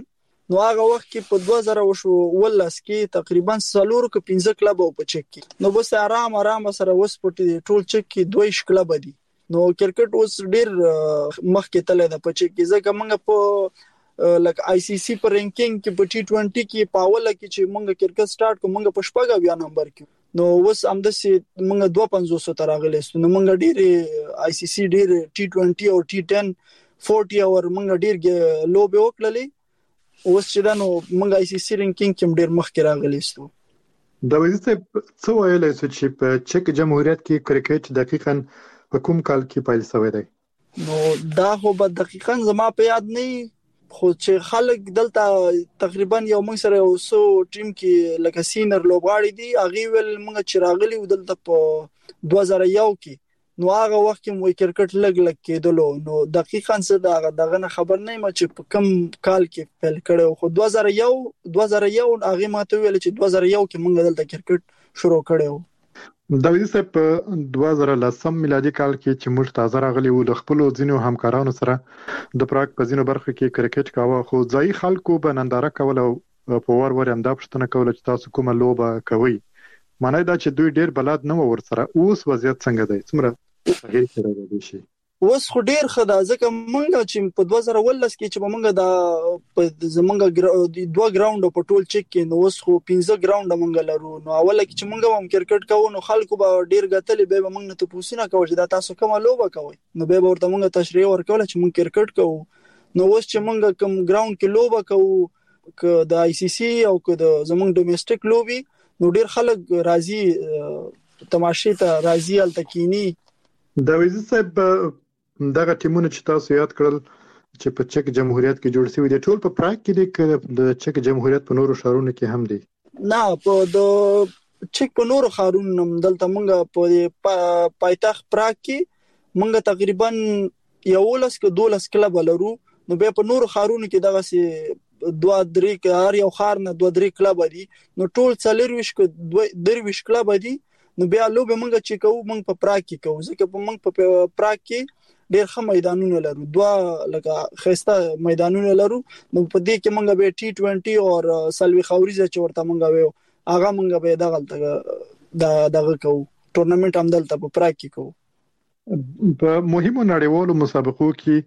نو هغه وخت کې په دوه زره ولس کې تقریبا څلور ک پنځه کلب په چک کې نو بس آرام آرام سره وس پټ ټول چک کې دوه کلب دي نو کرکټ اوس ډیر مخ کې تل ده په چک کې ځکه موږ په لکه آی سی سی په رینکینګ کې په ټي ټوئنټي کې پاول کې چې موږ کرکټ سٹارټ کوم موږ په شپږ بیا نمبر کې نو وس امدسي موږ دوه پنځوس تر راغلیست نو موږ ډیر آی سی سی ډیر ټي ټوئنټي او ټي ټن چالیس اور موږ ډیر لوبه وکړلې اوس چې دا نو موږ آی سی سی رینکینګ کې ډیر مخ کې راغلیستو دا وایي څه ویل چې په چک جمهوریت کې کرکټ دقیقاً په کوم کال کې پیل شوی دی نو دا خو به دقیقاً زما په یاد نه خو چې خلک دلته تقریبا یو موږ سره یو سو ټیم کې لکه سینر لوبغاړي دي هغه ول موږ چې راغلي ودلته په دوه زره یو کې نو هغه وخت کې مو کرکټ لګ لګ کېدلو نو دقیقاً څه دا دغه خبر نه م چې په کم کال کې پیل کړو خو دوه زره یو دوه زره یو هغه ماته ویل چې دوه زره یو کې موږ دلته کرکټ شروع کړو دا ویسه په دوه زره لسم میلادي کال کې چې موږ تازه راغلي وو د خپل ځینو همکارانو سره د پراګ په ځینو برخو کې کرکټ کاوه خو ځای خلکو به ننداره کول او په ور ور هم دا پښتنه کول چې تاسو کومه لوبه کوي معنی دا چې دوی ډیر بلد نه ور سره اوس وضعیت څنګه دی څومره هغه سره دی شي اوس خو ډیر خدا ځکه مونږ چې په دوه زره ولس کې چې مونږ دا په زمونږ دوه ګراوند په ټول چک کې نو اوس خو پنځه ګراوند مونږ لرو نو اول کې چې مونږ هم کرکټ کوو نو خلکو به ډیر غتلې به مونږ نه ته پوښتنه کوي چې دا تاسو کومه لوبه کوي نو به ورته مونږ تشریح ورکول چې مونږ کرکټ کوو نو اوس چې مونږ کوم ګراوند کې لوبه کوو ک د آی سی سی او ک د زمونږ ډومېسټک لوبي نو ډیر خلک راضي تماشې ته راضي التکینی دا ویزه صاحب دغه ټیمونه چې تاسو یاد کړل چې په چک جمهوریت کې جوړ شوی دي ټول په پراګ کې دي د چک جمهوریت په نورو ښارونو کې هم دي نه په د چک په نورو ښارونو دلته موږ په پایتخت پراګ کې موږ تقریبا یولس کې دولس کلب لرو نو به په نورو ښارونو کې دغه سي دوه درې هر یو ښار نه دوه درې کلب دي نو ټول څلورويش کې درويش کلب دي نو بیا لوبه مونږ چې کوو مونږ په پراګ کې کوو ځکه په مونږ په پراګ کې ډېر ښه میدانونه لرو دوه لکه خسته میدانونه لرو نو په دې کې مونږ به ټي ټوئنټي او سلوي خوريزه چې ورته مونږ ویو هغه مونږ به دغه دا دغه کوو ټورنمنت هم دلته په پراګ کې کوو په مهمو نړیوالو مسابقو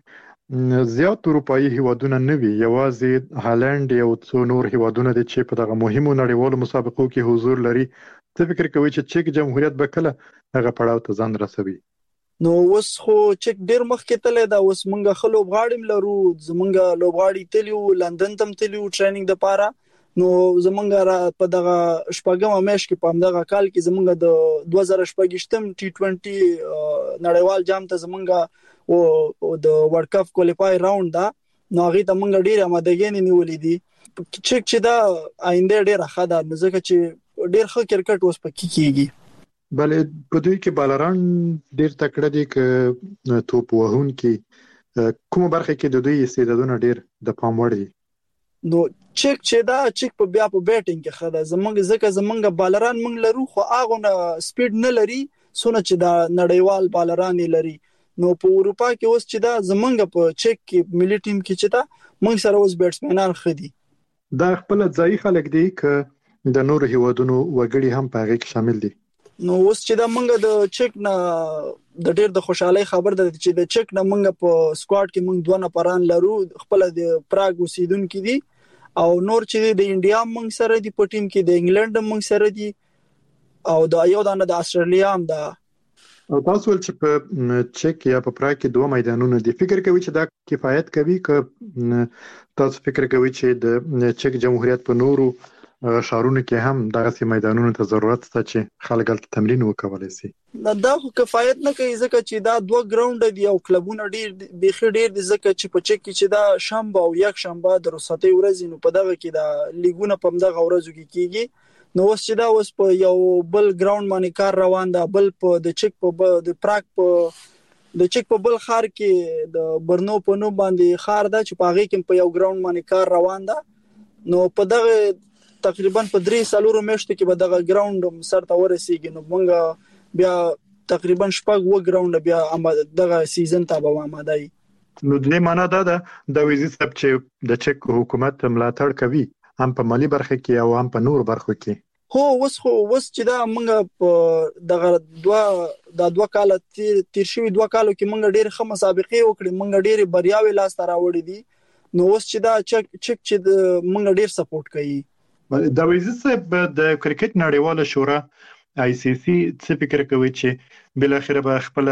کې زیات اروپאי هیوادونه نه وي یوازې هالند یو څو نور هیوادونه دي چې په دغه مهمو نړیوالو مسابقو کې حضور لري څه فکر کوي چې چک جمهوریت به کله هغه پړاو ته ځان رسوي نو اوس خو چک ډیر مخکې تللی دا اوس مونږ خلو غاړم لرو زمونږ لوبغاړي تلیو لندن تم تلیو ټریننګ د پاره نو زمونږ په دغه شپږم میاشت کې په دغه کال کې زمونږ د دوه زره شپږم ټي ټوئنټي نړیوال جام ته زمونږ او د ورلد کپ کوالیفای راوند دا نو هغه ته مونږ ډیر آمادګي نیولې دي چک چې دا آینده ډیر ښه ده ځکه چې ډیر ښه کرکټ اوس پکې کیږي بلې په دوی کې بالران ډیر تکړه دي ک توپ وهون کې کومه برخه کې د دوی استعدادونه ډیر د پام وړ دي نو چک چې دا چک په بیا په بیټینګ کې خدا زمونږ ځکه زمونږ بالران مونږ لرو خو هغه نه سپیډ نه لري سونه چې دا نړیوال بالران لري نو په اروپا کې اوس چې دا زمونږ په چک کې ملي ټیم کې چې دا مونږ سره اوس بیټسمنان خدي دا خپل ځای خلک دي ک د نورو هیوادونو وګړي هم په هغه کې شامل دي نو اوس چې دا مونږ د چک نه د ډېر د خوشحالي خبر ده چې د چک نه مونږ په سکواډ کې مونږ دوه نفران لرو خپل د پراګ اوسیدونکو دي او نور چې د انډیا مونږ سره دي په ټیم کې د انګلند مونږ سره دي او د یو دانه د استرالیا هم ده او تاسو ول چې په چک یا په پراګ کې دوه میدانونه دي فکر کوي چې دا کفایت کوي ک تاسو فکر کوي چې د چک جمهوریت په نورو شهرونو کې هم دغه میدانونو ته ضرورت شته چې خلک هلته تمرین وکولای شي دا خو کفایت نه کوي ځکه چې دا دوه ګراوند دي او کلبونه ډیر بيخي ډیر دي ځکه چې په چک کې چې دا شنبه او یک شنبه د رخصتۍ ورځې نو په دغه کې دا لیګونه په دغه ورځو کې کیږي نو اوس چې دا اوس په یو بل ګراوند باندې کار روان ده بل په د چک په د پراګ په د چک په بل خار کې د برنو په نو باندې خار ده چې په هغه کې په یو ګراوند باندې کار روان ده نو په دغه تقریبا په درې سالورو میاشتو کې به دغه ګراوند سر ته ورسیږي نو موږ بیا تقریبا شپږ و ګراوند بیا دغه سیزن ته به آماده یو نو د معنا دا ده د ویزي سب چې د چک حکومت ملاتړ کوي هم په مالی برخه کې او هم په نور برخو کې. هو وس خو وس چې دا موږ په دغه دوا د دوه کال تیر تیر شوی دوه کالو کې موږ ډېر ښه مسابقې وکړې، موږ ډېر بریاوي لاس ته راوړې دي. نو وس چې دا چک چک چې موږ ډېر سپورټ کوي. د ویزي سب د کرکټ نړیواله شورا آی سی سی څه فکر کوي چې بل اخر به خپل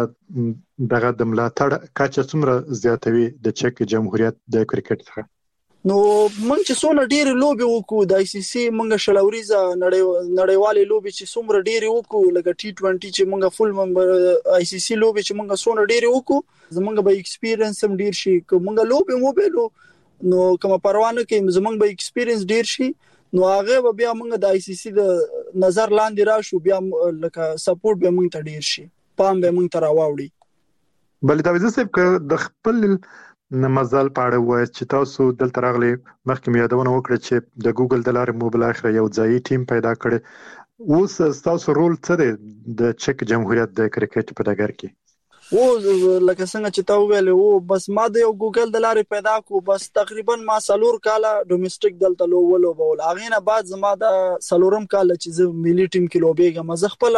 دغه د ملاتړ کچه څومره زیاتوي د چک جمهوریت د کرکټ څخه؟ نو موږ چې څونه ډېر لوبي وکړو د آی سی سی موږ شلوريزه نړیوالې لوبي چې څومره ډېر وکړو لکه ټي ټوئنټي چې موږ فل ممبر آی سی سی لوبي چې موږ څونه ډېر وکړو زمونږ به ایکسپیرینس هم ډېر شي. که موږ لوبي مو بیلو نو کوم پروانه کې زمونږ به ایکسپیرینس ډېر شي، نو هغه به بیا موږ د آی سی سی د نظر لاندې راشو، بیا لکه سپورټ به موږ ته ډیر شي، پام به موږ ته راوړي. بل دا وزه صاحب ک د خپل مزال پاړه وای چې تاسو دلته راغلي مخکې یادونه وکړه چې د ګوګل د لارې موبایل اخر یو ځای ټیم پیدا کړ. اوس تاسو رول څه دی د چک جمهوریت د کرکټ په ډګر کې؟ او لکه څنګه چې تا ویل او بس ما د یو ګوګل د لارې پیدا کو، بس تقریبا ما سلور کاله ډومېسټک دلته لو ولو بول. هغه نه بعد زما د سلورم کال چې زه ملي ټیم کې لوبېږم، زه خپل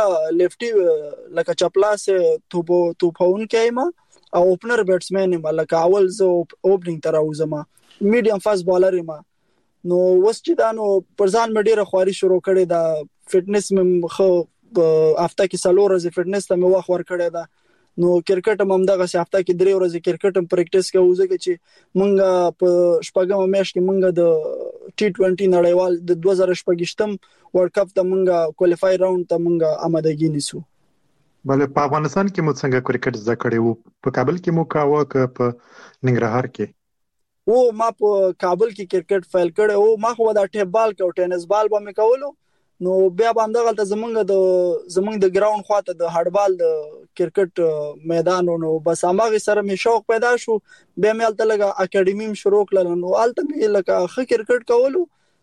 لیفټي لکه چپلاس توپو توپون کېما او اوپنر بیټسمن یم، لکه اول زه اوپننګ تر اوسم میډیم فاست بالر یم. نو وس چې دا نو پرځان مې ډیره خواري شروع کړې ده، فټنس مې خو هفته کې سلور ورځې فټنس ته مې وخت ور کړې ده. نو کرکټ هم دغه هفته کې درې ورځې کرکټ هم پریکټیس کوو، ځکه چې مونږ په شپږم میاشت کې مونږ د ټي ټوئنټي نړیوال د دوه زره شپږم ورلد کپ ته مونږ کوالیفای راوند ته مونږ آمادګي نیسو. بل په افغانستان کې مو څنګه کرکټ زده کړی وو؟ په کابل کې مو کاوه که په ننګرهار کې؟ او ما په کابل کې کرکټ فایل کړی او ما خو دا ټیپ بال کو ټینس بال به مې کولو. نو بیا به همدغه ته زمونږ د زمونږ د ګراوند خواته د هډبال د کرکټ میدانونو بس هغه سره مې شوق پیدا شو. بیا مې الته لګه اکیډمي م شروع کړل، نو الته مې لکه ښه کرکټ کولو.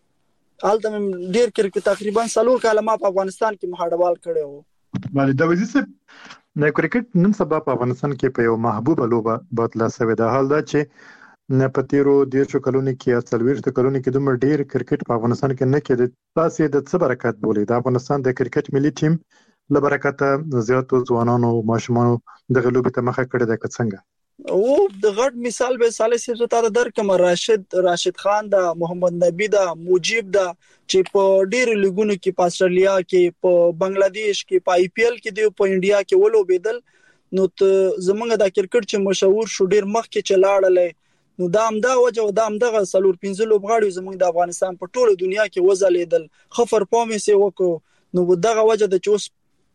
الته مې ډیر کرکټ تقریبا سلور کاله ما په افغانستان کې هډبال کړی وو. باندې د وزي صاحب د کرکټ نن سبا په افغانستان کې په یو محبوبه لوبه بدله شوې ده. حال دا چې نه پتیرو دیرشو کلونی کې یا څلوېښت کلونی کې دومره ډیر کرکټ په افغانستان کې نه کېده. تاسو د څه برکت بولئ د افغانستان د کرکټ ملي ټیم له برکته زیاتو ځوانانو ماشومانو د غلوبې ته مخه کړې ده که څنګه؟ او د غټ مثال به صالح صاحب ته درکم، راشد راشد خان دا، محمد نبی دا، مجيب دا چې په ډیر لیګونو کې په استرالیا کې په بنگلاديش کې په آی پی ایل کې دی په انډیا کې ولو بدل. نو زمونږ د کرکټ چې مشهور شو ډیر مخ کې چلاړل، نو دا هم دا وجه دا هم دغه سلور پنځه لوبغاړي زموږ د افغانستان په ټوله دنیا کې وزلیدل، خفر پامې سي وکړو. نو دغه وجه د چوس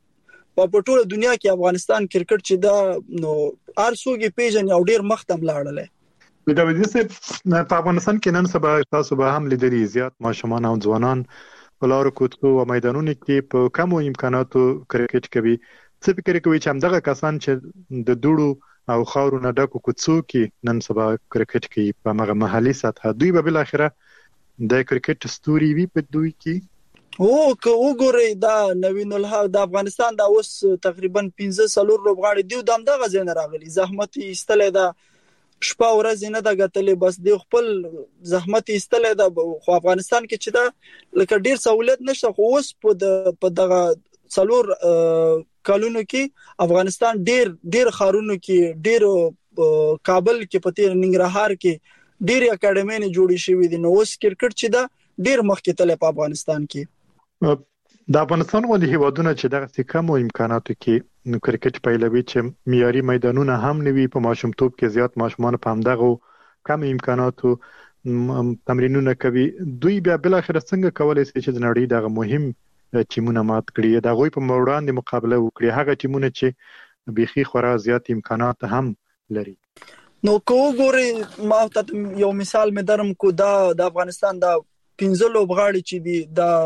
په ټوله دنیا کې افغانستان کرکټ چې دا نو ارسوګي پیژن یو ډیر مختم لاړل. دا وځي چې په افغانستان کې نن سبا تاسو به هم لیدري زیات ماشومان او ځوانان په لارو کوڅو او میدانونو کې په کمو امکاناتو کرکټ کوي. څه فکر کوي چې همدغه کسان چې د دوړو او خاورو نه ډکو کوڅو کې نن سبا کرکټ کوي په هغه محلي سطح، دوی به بل اخره د کرکټ ستوري وي په دوی کې؟ او که وګورئ دا نوین الحق د افغانستان دا اوس تقریبا پنځه سلور لوبغاړي دی د همدغه ځای نه راغلي، زحمت ایستلې ده، شپه ورځ نه د غتلې، بس دی خپل زحمت ایستلې ده. خو افغانستان کې چې دا لکه ډیر سہولت نشته، خو اوس په د په دغه سلور کالونو کې افغانستان ډیر ډیر خارونو کې ډیر کابل کې پته ننګرهار کې ډیر اکیډمي نه جوړې شوې دي. نو اوس کرکټ چې دا ډیر مخکې تل په افغانستان کې د افغانستان ولې هیوادونه چې دغه کم امکاناتو کې نو کرکټ پیلوي چې معیاري میدانونه هم نوي په ماشومتوب کې زیات ماشومان په همدغه کم امکاناتو تمرینونه کوي، دوی بیا بل اخر څنګه کولای شي چې د نړۍ دغه مهم ټیمونه مات کړي، د غوي په وړاندې مقابله وکړي، هغه ټیمونه چې بيخي خورا زیات امکانات هم لري؟ نو کو ګوري ما ته یو مثال مې درم کو دا د افغانستان دا پنځه لوبغاړي چې دي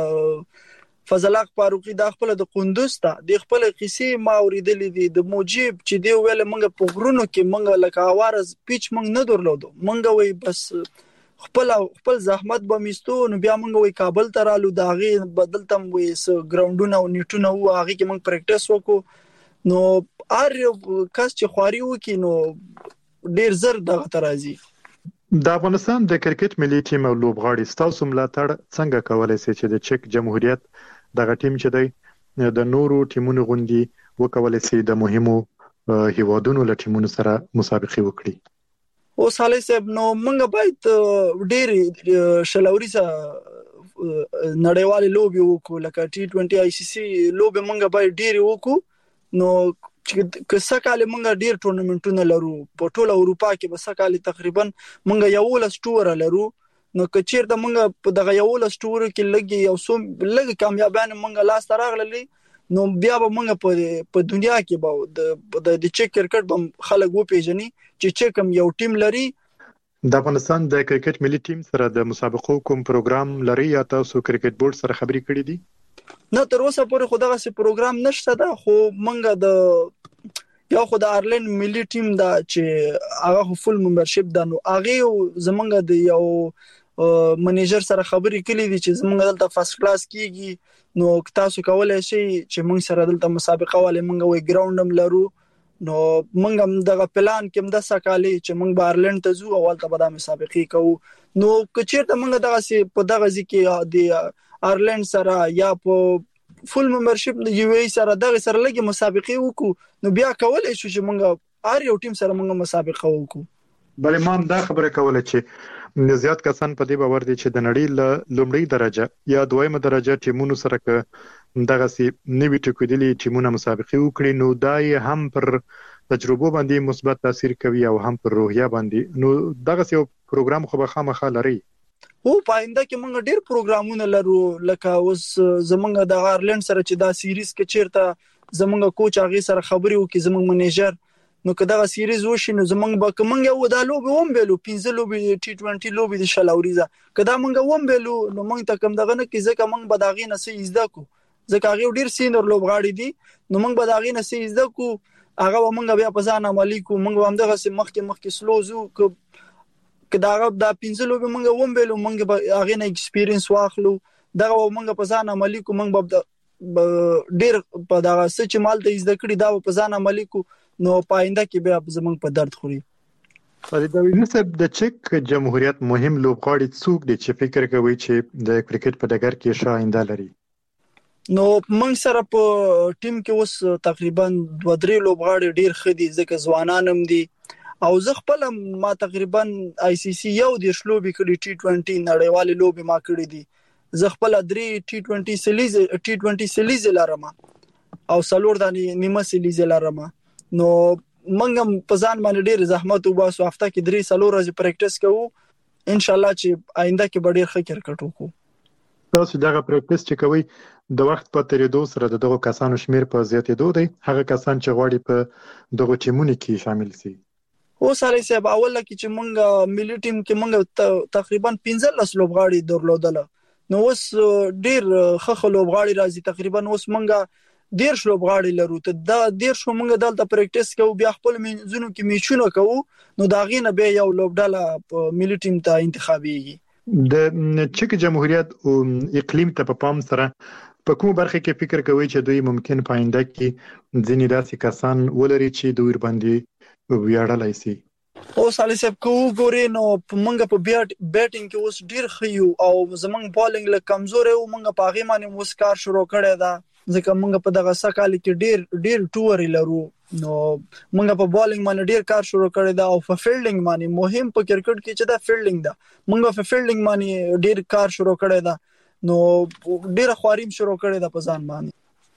د فضل حق فاروقي د خپل د قندوز ته د خپل قصې ما اوریدلې دي، د موجب چې دی ویل منګه په غرونو کې منګه لکه اوارز پیچ منګ نه درلودو، منګه وي بس خپل خپل زحمت به میستو. نو بیا موږ وی کابل ته رالو دا غي بدلتم وي س ګراوندونه او نیټونه و هغه کې موږ پریکټیس وکړو. نو ار کس چې خواري وکي نو ډیر زر دغه ترازی. د افغانستان د کرکټ ملي ټیم او لوبغاړي ستاسو ملاتړ څنګه کولای شي چې د چک جمهوریت دغه ټیم چې دی د نورو ټیمونو غوندي وکولای شي د مهمو هیوادونو له ټیمونو سره مسابقه وکړي؟ او صالح صاحب نو موږ باید ډیر شلوري نړیوالې لوبي وکړو لکه ټي ټوئنټي آی سی سی لوبي موږ باید ډیر وکړو. نو که سکهاله موږ ډیر ټورنمنټونه لرو په ټوله اروپا کې، به سکهاله تقریبا موږ یو لس ټور لرو. نو که چیرته موږ په دغه یو لس ټور کې لګي یو سو لګي کامیابانه موږ لاس راغلي، نو بیا به موږ په په دنیا کې به د د چک کرکټ به خلک و پیژني چې چکم یو ټیم لري. د افغانستان د کرکټ ملي ټیم سره د مسابقو کوم پروګرام لري یا تاسو کرکټ بورډ سره خبرې کړې دي؟ نه تر اوسه پورې خو دغه سي پروګرام نشته ده، خو موږ د یو خو د آیرلند ملي ټیم دا چې هغه فل ممبرشپ ده، نو هغه زمونږ د یو منیجر سره خبرې کړې دي چې زمونږ دلته فرست کلاس کیږي، نو تاسو کولای شئ چې موږ سره دلته مسابقه والے موږ وی ګراوند هم لرو. نو موږ هم دغه پلان کې هم د سکهاله چې موږ به آیرلند ته ځو او ولته به د مسابقه کوو. نو که چیرته موږ دغه سي په دغه ځکه د آیرلند سره یا په فل ممبرشپ د یو ای سره دغه سره لګي مسابقه وکړو، نو بیا کولای شو چې موږ هر یو ټیم سره موږ مسابقه وکړو. بلې ما دا خبره کوله چې زیات کسان په دې باور دي چې د نړۍ له لومړی درجه یا دویمه درجه ټیمونو سره ک دغه سي نوی ټکوډلی ټیمونه مسابقه وکړي، نو دای هم پر تجربه باندې مثبت تاثیر کوي او هم پر روحیه باندې. نو دغه سي پروګرام خو به خامخا لري. او پاینده کې موږ ډیر پروګرامونه لرو، لکه اوس زمونږ د آیرلند سره چې دا سیریز کې چیرته زمونږ کوچ هغه سره خبري وکړي زمونږ منیجر، نو که دغه سیریز وشي نو زمونږ به کومنګ یو د لوبي ووم بیلو پنځه لوبي ټي ټوئنټي لوبي د شلاوریزه که دا مونږ ووم بیلو نو مونږ ته کوم دغه نه کې ځکه مونږ به داغې نه سې زده کو، ځکه هغه ډیر سینر لوبغاړي دي، نو مونږ به داغې نه سې زده کو، هغه مونږ بیا په ځان عملي کو، مونږ هم دغه سې مخکې مخکې سلوزو که دا دا پنځه لوبي مونږ ووم بیلو مونږ به هغه نه ایکسپیرینس واخلو، دغه مونږ په ځان عملي کو، مونږ به ډیر په دغه څه چې مال ته زده کړی دا په ځان عملي کو، نو پاینده کې بیا زمونږ په درد خوري. فرید صاحب د چک جمهوریت مهم لوبغاړي څوک دي چې فکر کوي چې د کرکټ په ډګر کې ښه آینده لري؟ نو موږ سره په ټیم کې اوس تقریبا دوه درې لوبغاړي ډیر ښه دي، ځکه ځوانان هم دي او زه خپل ما تقریبا آی سی سی یو د شلوبي کړي ټي ټوئنټي نړیوالې لوبي ما کړې دي، زه خپل درې ټي ټوئنټي سیریز ټي ټوئنټي سیریز لرم او څلور د نیمه سیریز لرم، نو موږ هم په ځان باندې ډیر زحمت وباسو، هفته کې درې څلور ورځې پریکټیس کوو، ان شاء الله چې آینده کې به ډیر ښه کرکټ وکړو. تاسو دغه پریکټیس چې کوي د وخت په تیریدو سره دغه کسانو شمیر په زیاتېدو دی، هغه کسان چې غواړي په دغه ټیمونو کې شامل شي؟ او سالي صاحب اول کې چې موږ ملي ټیم کې موږ تقریبا پنځلس لوبغاړي درلودل، نو اوس ډیر ښه لوبغاړي راځي، تقریبا اوس موږ ډیر لوبغاړي لرو، ته دا ډیر شو موږ دلته پریکټیس کوو، بیا خپل منځونو کې میچونه کوو، نو دا غینه به یو لوبډاله ملي ټیم ته انتخابيږي. د چک جمهوریت او اقلیم ته په پام سره په کوم برخه کې فکر کوي چې دوی ممکن پاینده کې ځینې داسې کسان ولري چې دوی باندې ویاړلای شي؟ او سالي صاحب کو ګورې نو موږ په بیټینګ کې اوس ډیر خيو او زمنګ بالینګ له کمزورې او موږ په هغه باندې اوس کار شروع کړی دا، ځکه موږ په دغه سکهاله کې ډیر ډیر ټور لرو، نو موږ په بالینګ باندې ډیر کار شروع کړی دا، او په فیلډینګ باندې مهم په کرکټ کې چې دا فیلډینګ ده، موږ په فیلډینګ باندې ډیر کار شروع کړی دا، نو ډیر خواریم شروع کړی دا په ځان باندې.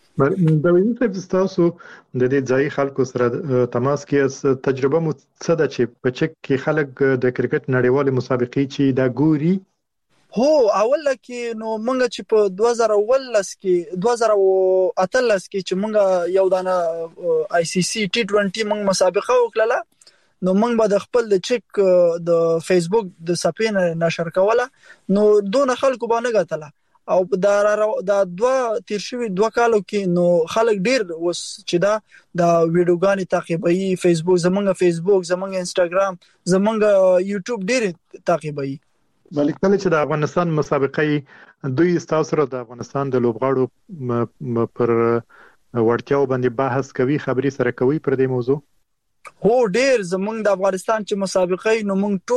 د وینې صاحب تاسو د دې ځای خلکو سره تماس کې تجربه مو څه ده چې په چک کې خلک د کرکټ نړیوالې مسابقې چې دا ګوري؟ هو اول کې نو موږ چې په دوه زره ولس کې دوه زره اتلس کې چې موږ یو دانه آی سی سی ټي ټوئنټي موږ مسابقه وکړه، نو موږ به د خپل د چک د فیسبوک د صفحې نه نشر کوله، نو دونه خلکو باندې غتله او دا دا دوه تیر شوی دوه کالو کې نو خلک ډیر وس چې دا د ویډیوګانې تعقیبوي، فیسبوک زمونږ فیسبوک زمونږ انستګرام زمونږ یوټیوب ډیر تعقیبوي. بلکې کله چې د افغانستان مسابقې دوی تاسو سره د افغانستان د لوبغاړو پر وړتیاو باندې بحث کوي، خبري سره کوي پر دې موضوع؟ هو ډیر زمونږ د افغانستان چې مسابقه نو مونږ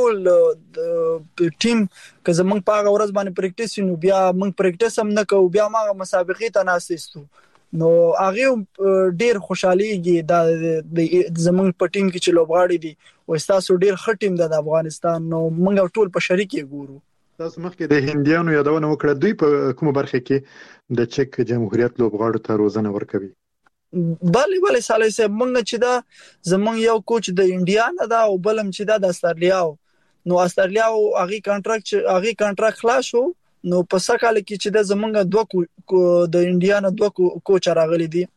ټول ټیم که زمونږ په هغه ورځ باندې پریکټیس نو بیا مونږ پریکټیس هم نه کوو بیا ما مسابقه ته ناسېستو نو هغه ډیر خوشحاليږي د زمونږ په ټیم کې چې لوبغاړي دي او تاسو ډیر ښه ټیم د افغانستان نو مونږ ټول په شریک ګورو. تاسو مخکې د هندیانو یادونه وکړه دوی په کومه برخه کې د چک جمهوریت لوبغاړو ته روزنه ورکوي؟ بله بله صالح صاحب مونږ چې دا زمونږ یو کوچ د انډیا نه دا او بلم چې دا د استرالیا نو استرالیا هغه کانټراکټ هغه کانټراکټ خلاص شو نو په سکهال کې چې دا زمونږ دوه د انډیا نه دوه کوچ راغلي دي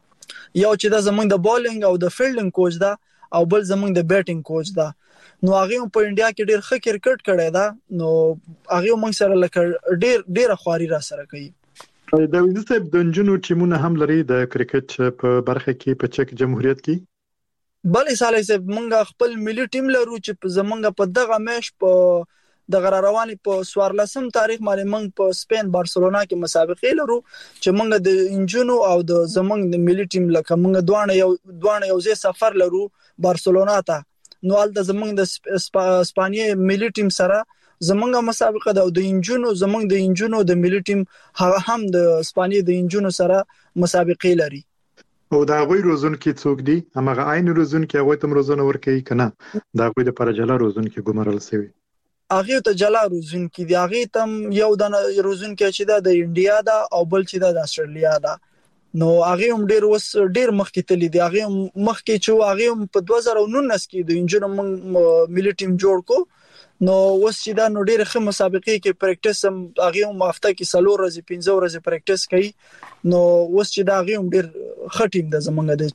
یو چې دا زمونږ د بولینګ او د فیلډینګ کوچ دا او بل زمونږ د بیټینګ کوچ دا نو هغه په انډیا کې ډیر ښه کرکټ کړی دا نو هغه موږ سره لکه ډیر ډیر خواري را سره کوي. د وینځ صاحب د جنونو ټیمونه هم لري د کرکټ په برخه کې په چک جمهوریت کې؟ بلې صالح صاحب مونږ خپل ملي ټیم لرو چې زمونږ په دغه میش په د غرارواني په سوارلسم تاریخ باندې مونږ په سپین بارسلونا کې مسابقې لرو چې مونږ د انجونو او د زمونږ د ملي ټیم لکه مونږ دوه یو دوه یو ځای سفر لرو بارسلونا ته نو الته زمونږ د اسپانیې ملي ټیم سره زمونږه مسابقه ده او د انجونو زمونږ د انجونو د ملي ټیم هغه هم د اسپانیې د انجونو سره مسابقې لري. او دا غوي روزون کې څوک دي هغه عین روزون کې هغه تم روزونه ورکوي کنه دا غوي د پرجلا روزون کې ګمرل سوي هغه ته جلا روزون کې دی هغه تم یو د روزون کې چې دا د انډیا دا او بل چې دا د استرالیا دا نو هغه هم ډیر وس ډیر مخکې تللی دی هغه مخکې چې هغه په دوه زره نولس کې د انجونو ملي ټیم جوړ کو نو اوس چې دا نو ډېر ښه مسابقې کې پریکټیس هم هغه هم هفته کې څلور ورځې پنځه ورځې پریکټیس کوي نو اوس چې دا هغه هم ډېر ښه ټیم ده زمونږ د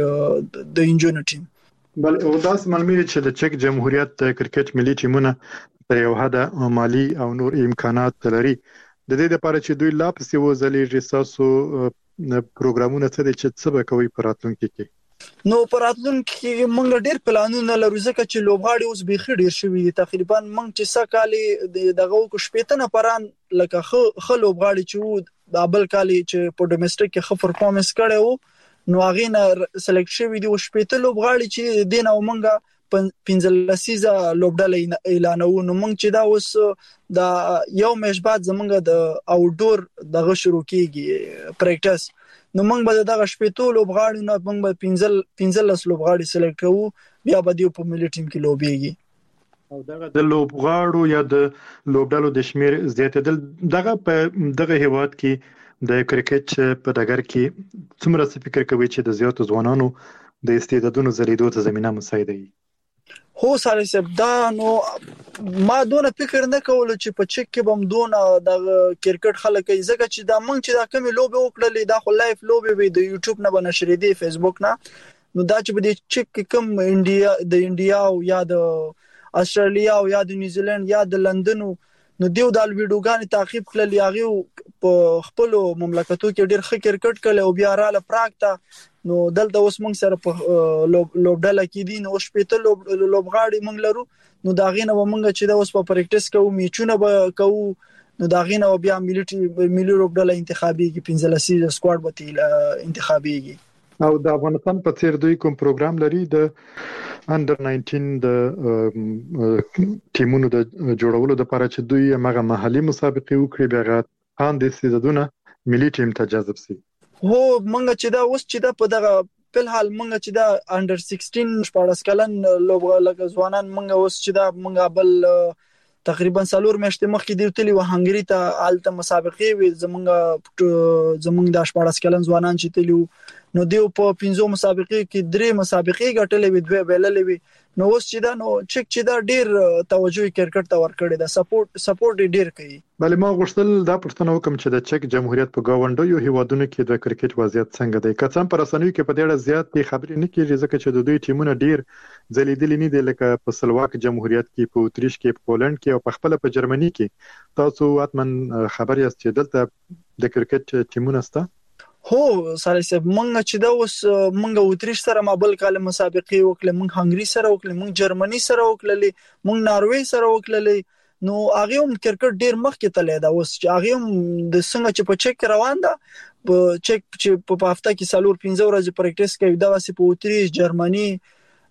چک د انجونو ټیم. بل او داس معلومه چې د چک جمهوریت کرکټ ملي ټیمونه تر یو حد مالی او نور امکانات لري د دې لپاره چې دوی لا پسې وځلې رساسو پروګرامونه څه دي چې څه به کوي په راتلونکي کې؟ نو پراتلون کې مونږ ډېر پلانونه لرو ځکه چې لوبغاړي اوس بيخي ډېر شوي دي تقریبا مونږ چې سکهالي دغه کو شپېته پران لکه خو لوبغاړي چې د ابل کالي چې په ډومېسټک کې خو پرفورمنس کړي وو نو هغه نه سلیکټ شوي دي او شپېته لوبغاړي چې دین او مونږه پنځلسیزه لوبډله اعلانو نو مونږ چې دا اوس د یو میش بعد زمونږ د آوټډور دغه شروع کیږي پریکټیس نو موږ به دغه شپېتو لوبغاړي نه موږ به پنځل پنځلس لوبغاړي سلیکټ کوو بیا به دی په ملي ټیم کې لوبېږي او دغه د لوبغاړو یا د لوبډلو د شمیر زیاتېدل دغه په دغه هیواد کې د کرکټ په ډګر کې څومره څه فکر کوي چې د زیاتو ځوانانو د استعدادونو زریدو ته زمينه مساعده وي؟ هو سره سب دا نو ما دونه فکر نه کول چې په چک کې بم دونه د کرکټ خلک ځکه چې دا مونږ چې دا کمی لوبه وکړلې دا خو لایف لوبه وي د یوټیوب نه بنشرې دي فیسبوک نه نو دا چې په دې چک کم انډیا د انډیا او یا د استرالیا او یا د نیوزیلند یا د لندن نو دیو د ویډیوګان تعقیب کړل یاغي په خپل مملکتو کې ډېر ښه کرکټ کړل او بیا رااله پراکټه نو دلته اوس موږ سره په لوبډله کې دي نو شپېته لوبغاړي موږ لرو نو دا غینه موږ چې دا اوس په پریکټیس کوو میچونه به کوو نو دا غینه بیا ملي ملي لوبډله انتخابيږي پنځلسي سکواډ به انتخابيږي او د افغانستان په څیر دوی کوم پروګرام لري د انډر ناینټین د ټیمونو د جوړولو لپاره چې دوی هغه محلي مسابقې وکړي بیا غان د سیزدونه ملي ټیم ته جذب شي؟ هو مونږ چې دا اوس چې دا په دغه په حال مونږ چې دا انډر سیکسټین شپږ کلن لوبغاړي ځوانان مونږ اوس چې دا مونږ بل تقریبا څلور میاشتې مخکې دی تللی و هنګری ته آلته مسابقې وي زمونږ زمونږ د شپږ کلن ځوانان چې تللی نو دیو په پنځو مسابقې کې درې مسابقې ګټلې وي دوه بیللې وي نو اوس چې دا نو چک چې دا ډیر توجه کرکټ ته ورکړي دا سپورټ سپورټ ډیر کوي. بلې ما غوښتل دا پوښتنه وکم چې د چک جمهوریت په گاونډیو هیوادونو کې د کرکټ وضعیت څنګه دی؟ که څنګه پر رسنیو کې په ډېر زیات خبرې نه کیږي ځکه چې د دوی ټیمونه ډیر ځلیدلې نه دي لکه په سلواک جمهوریت کې په اتریش کې په پولند کې او په خپل په جرمني کې تاسو اتمن خبر یاست چې دلته د کرکټ ټیمونه سته؟ هو سره سب مونږ چې دا اوس مونږ اتریش سره مابل کال مسابقې وکړې مونږ هنګری سره وکړې مونږ جرمني سره وکړلې مونږ ناروې سره وکړلې نو هغه هم کرکټ ډیر مخکې تللی دا اوس چې هغه هم د څنګه چې په چک روان ده په چک چې په هفته کې څلور پنځه ورځې پریکټیس کوي دا واسه په اتریش جرمني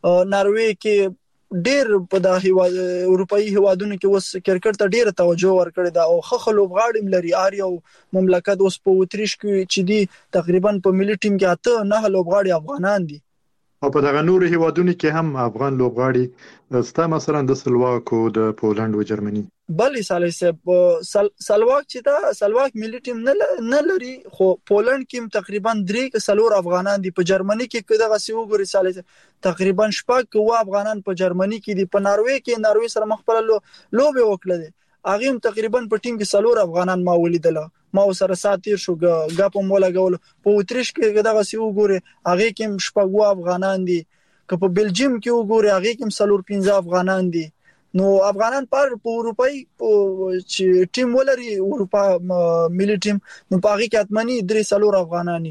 ناروې کې ډیر په د هیواد اروپאי هیوادونو کې اوس کرکټ ته ډیره توجه ورکړې ده او خخ لوبغاړي لري آریا او مملکت اوس په اتریش کې چې دي تقریبا په ملي ټیم کې اته نه لوبغاړي افغانان دي او په دغه نورو هیوادونو کې هم افغان لوبغاړي ستا مثلا د سلواک او د پولند او جرمني بلې سالي سل سلواک چې دا سلواک ملي ټیم نه نه لري خو پولند کې تقریبا درې سلور افغانان دي په جرمني کې دغه سی وګوري سالي تقریبا شپږ و افغانان په جرمني کې دي په ناروې کې ناروې سره مخبل لوبه وکړه دي اغه تقریبا په ټیم کې سلور افغانان ما ولیدل ما سره ساتیر شو غاپ مولا غول په اتریش کې دغه سی وګوري اغه کې شپږ و افغانان دي که په بلجیم کې وګوري اغه کې سلور پنځه افغانان دي نو افغانان پر په اروپאי چې ټیم ولري اروپا ملي ټیم نو پاغي کې اتمنی درې سلور افغانانی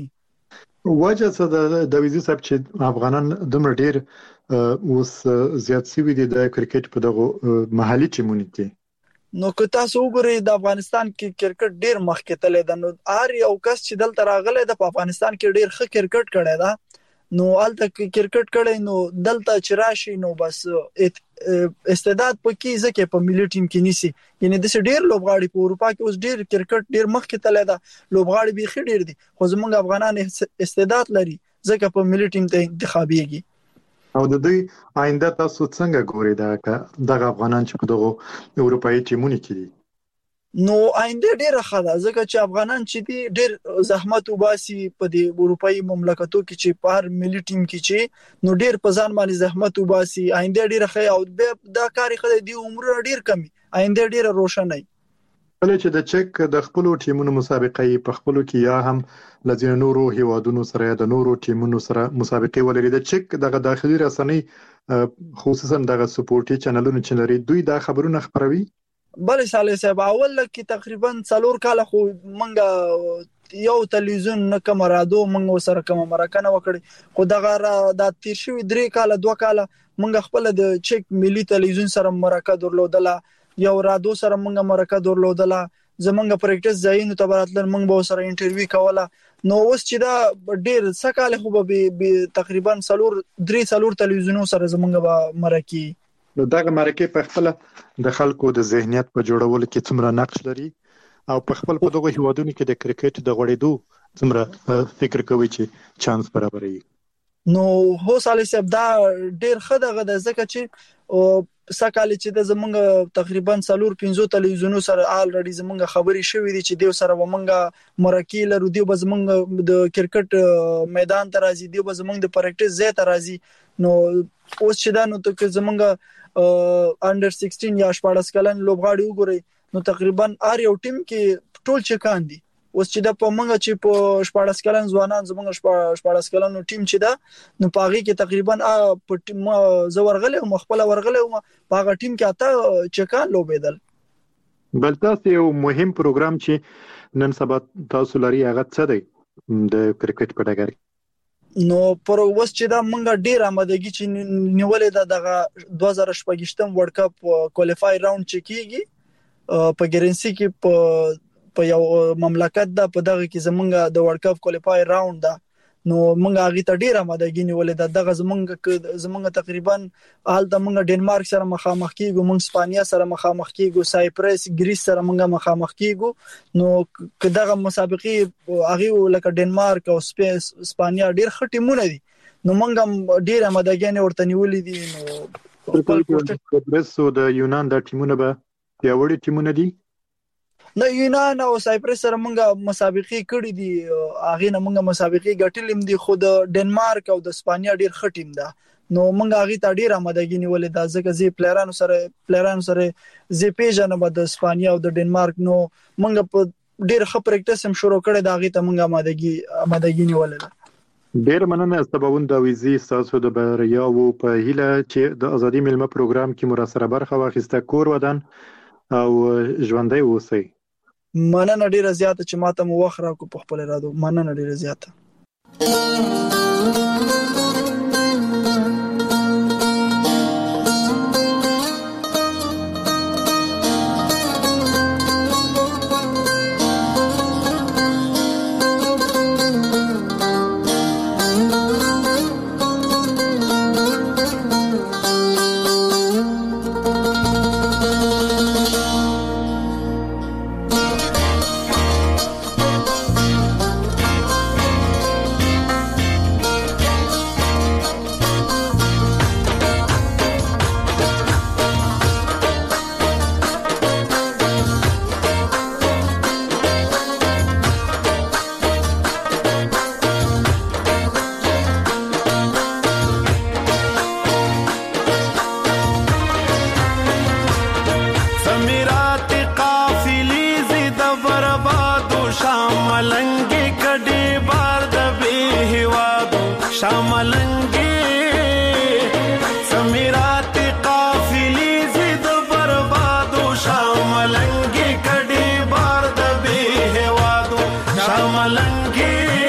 وجه څه د ویزي صاحب چې افغانان دومره ډیر اوس زیات سوي دي د کرکټ په دغه محلي ټیمونو کې نو که تاسو وګورئ د افغانستان کې کرکټ ډیر مخکې تللی ده نو هر یو کس چې دلته راغلی د افغانستان کې ډیر ښه کرکټ کړی ده نو الته کرکټ کړي نو دلته چراشي نو بس استعداد پکې ځکه په ملي ټیم کې نيسي یعنی د ډېر لوبغاړي په اروپا کې اوس ډېر کرکټ ډېر مخکې تللی دا لوبغاړي به خې ډېر دي خو زمونږ افغانان استعداد لري ځکه په ملي ټیم ته انتخابيږي او د دې آینده تاسو څنګه ګورئ دا دغه افغانان چې په دغه اروپאי ټیمونو کې دي نو آینده ډیره ښه ده ځکه چې افغانان چې دي ډیر زحمت وباسي په دې اروپאי مملکتو کې چې په هر ملي ټیم کې چې نو ډیر په ځان باندې زحمت وباسي آینده ډیره ښه او دا کاری خدای دی عمر ډیر کمی آینده ډیره روښانه وي کله چې د چک د خپل ټیمونو مسابقې په خپل کې یا هم لزین نورو هیوادونو سره د نورو ټیمونو سره مسابقې ولري د چک دغه داخلي رسنۍ خصوصا دغه سپورټي چینلونو چې لري دوی دا خبرونه خبروي بلې سالي صاحب اول کې تقریبا څلور کال خو منګه یو تلویزیون نه کوم رادیو منګه سره کوم مرکه نه وکړي خو دغه د تیر شوی درې کال دوه کال منګه خپل د چک ملي تلویزیون سره مرکه درلودله یو رادیو سره منګه مرکه درلودله زمونږ پریکټیس ځایونو ته براتل منګه به سره انټرویو کوله نو اوس چې دا ډیر سکاله خو به تقریبا څلور درې څلور تلویزیونو سره زمونږ به مرکه نو دغه مرکه په خپل د خلکو د ذهنیت په جوړولو کې څومره نقش لري او په خپل په دغه هیوادونو کې د کرکټ د غوړېدو څومره فکر کوي چې چانس برابري نو هو سالي صاحب دا ډیر ښه دغه د ځکه چې سکاله چې د زمونږ تقریبا څلور پنځه تلویزیونو سره الریډي زمونږ خبري شوې دي چې دیو سره ومنګه مرکه لرو دیو به زمونږ د کرکټ میدان ته راځي دیو به زمونږ د پریکټیس ځای ته راځي نو اوس چې دا نو ته زمونږ انډر سیکسټین یا شپږ کلن لوبغاړي وګورئ نو تقریبا هر یو ټیم کې ټول چکان دي اوس چې د پمنګ چې په شپږ کلن ځوانان زمونږ شپږ کلن ټیم چې دا نو پاغي کې تقریبا په ټیم زورغله او مخبل ورغله او پاغه ټیم کې اته چکان لوبېدل بل تاسو یو مهم پروګرام چې نن سبا تاسو لري هغه څه دی د کرکټ په ډګر نو پر اوس چې دا مونږه ډیر آمادګي چې نیولې ده دغه دوه زره شپږم ورلد کپ کوالیفای راوند چې کیږي په ګرنسي کې په په یو مملکت ده په دغه کې زمونږ د ورلد کپ کوالیفای راوند ده نو مونږه هغه ته ډیر آمادګي نیولې ده دغه زمونږ زمونږ تقریبا حال د مونږ ډنمارک سره مخامخ کیږو مونږ اسپانیا سره مخامخ کیږو سایپرس ګریس سره مونږه مخامخ کیږو نو کداغه مسابقې هغه لکه ډنمارک او سپیس اسپانیا ډیر ښه ټیمونه دي نو مونږه ډیر آمادګي ورته نیولې دي نو سایپرس او د یونان د ټیمونه به پیاوړي ټیمونه دي نو یونان او سایپرس سره مونږه مسابقې کړې دي هغه نه مونږه مسابقې ګټلې دي خو د ډنمارک او د اسپانیا ډیر ښه ټیم ده نو مونږه هغه ته ډیر آمادګي نیولې ده ځکه زی پلیرانو سره پلیرانو سره زی پیژنه د اسپانیا او د ډنمارک نو مونږه په ډیر ښه پریکټیس هم شروع کړې ده هغه ته مونږه آمادګي آمادګي نیولې ده ډیر مننه سباوند د ویزي تاسو د بریا او په هیله چې د ازادي ملما پروګرام کې مراسله برخه واخیسته کور ودان او ژوندۍ اوسئ مننه ډیره زیاته چې ماته مو وخت راکو په خپل رادو مننه ډیره زیاته سمیرات قافلی زید بربادو شاملنگی کډی بار د به هوادو شاملنگی سمیرات قافلی زید بربادو شاملنگی کډی بار د به هوادو شاملنگی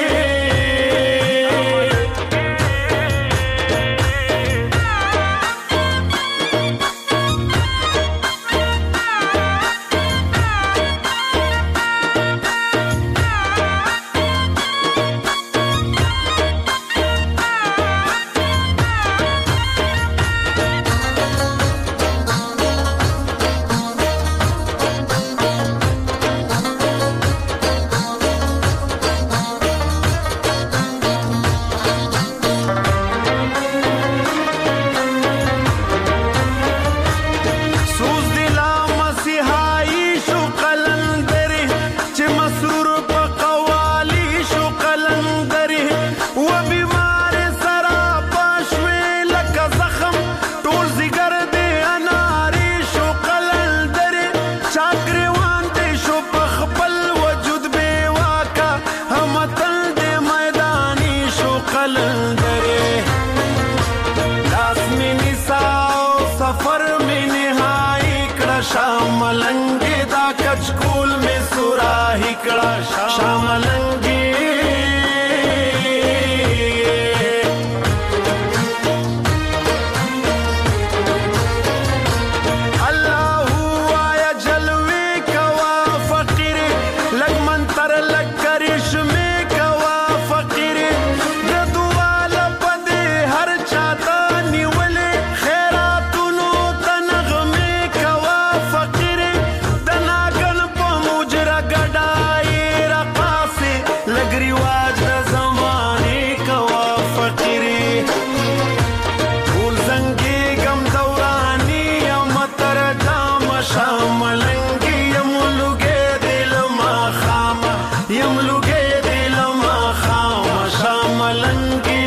شاملنگی دا کچکول میں سوراہی کڑا شاملنگی اللہ آیا جلوے کوا فقیر لگ منتر لگ کرشمے کوا فقیر دعا لپدے ہر چاہتا نیولے خیراتونو تنغمے کوا فقیر دناگن پا مجرہ گڑائی رقاسی لگ رواج دا زمانے کوا فقیری پھول زنگی گم دورانی یم ترجام شاملنگی یم لگے دل ما خام یم لگے دل ما خام شاملنگی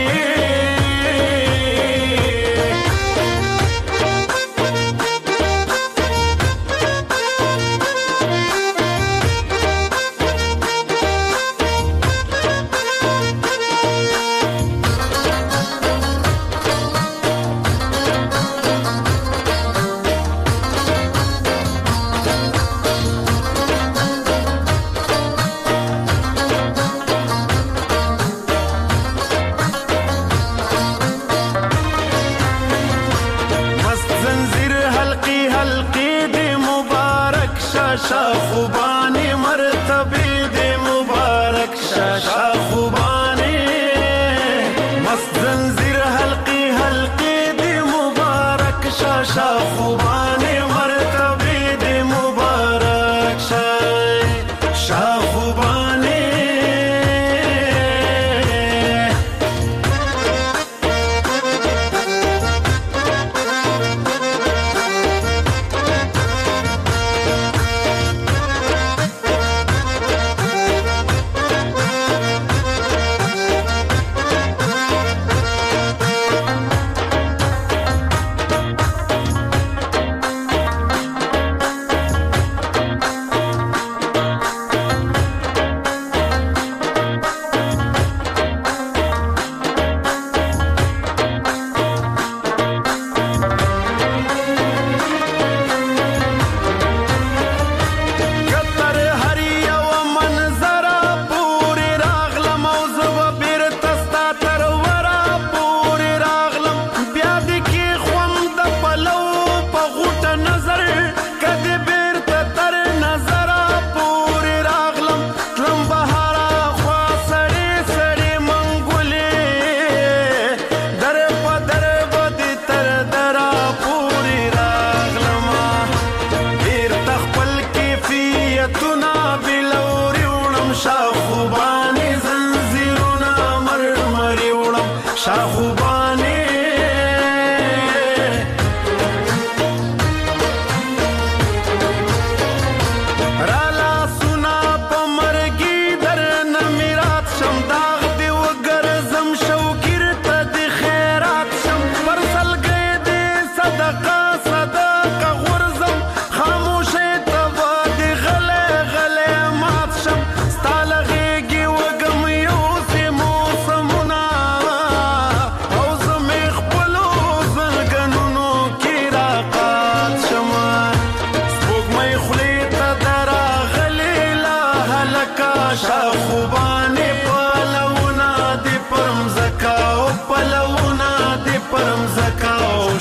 मस्त जंजीर हल्की हल्की दे मुबारक शाशा खुबानी मरतबे दे मुबारक शाशा खुबानी मस्त जंजीर हल्की हल्की दे मुबारक शाशा खुबानी मरतबे दे मुबारक शाशा खुबानी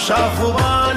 شاخوبان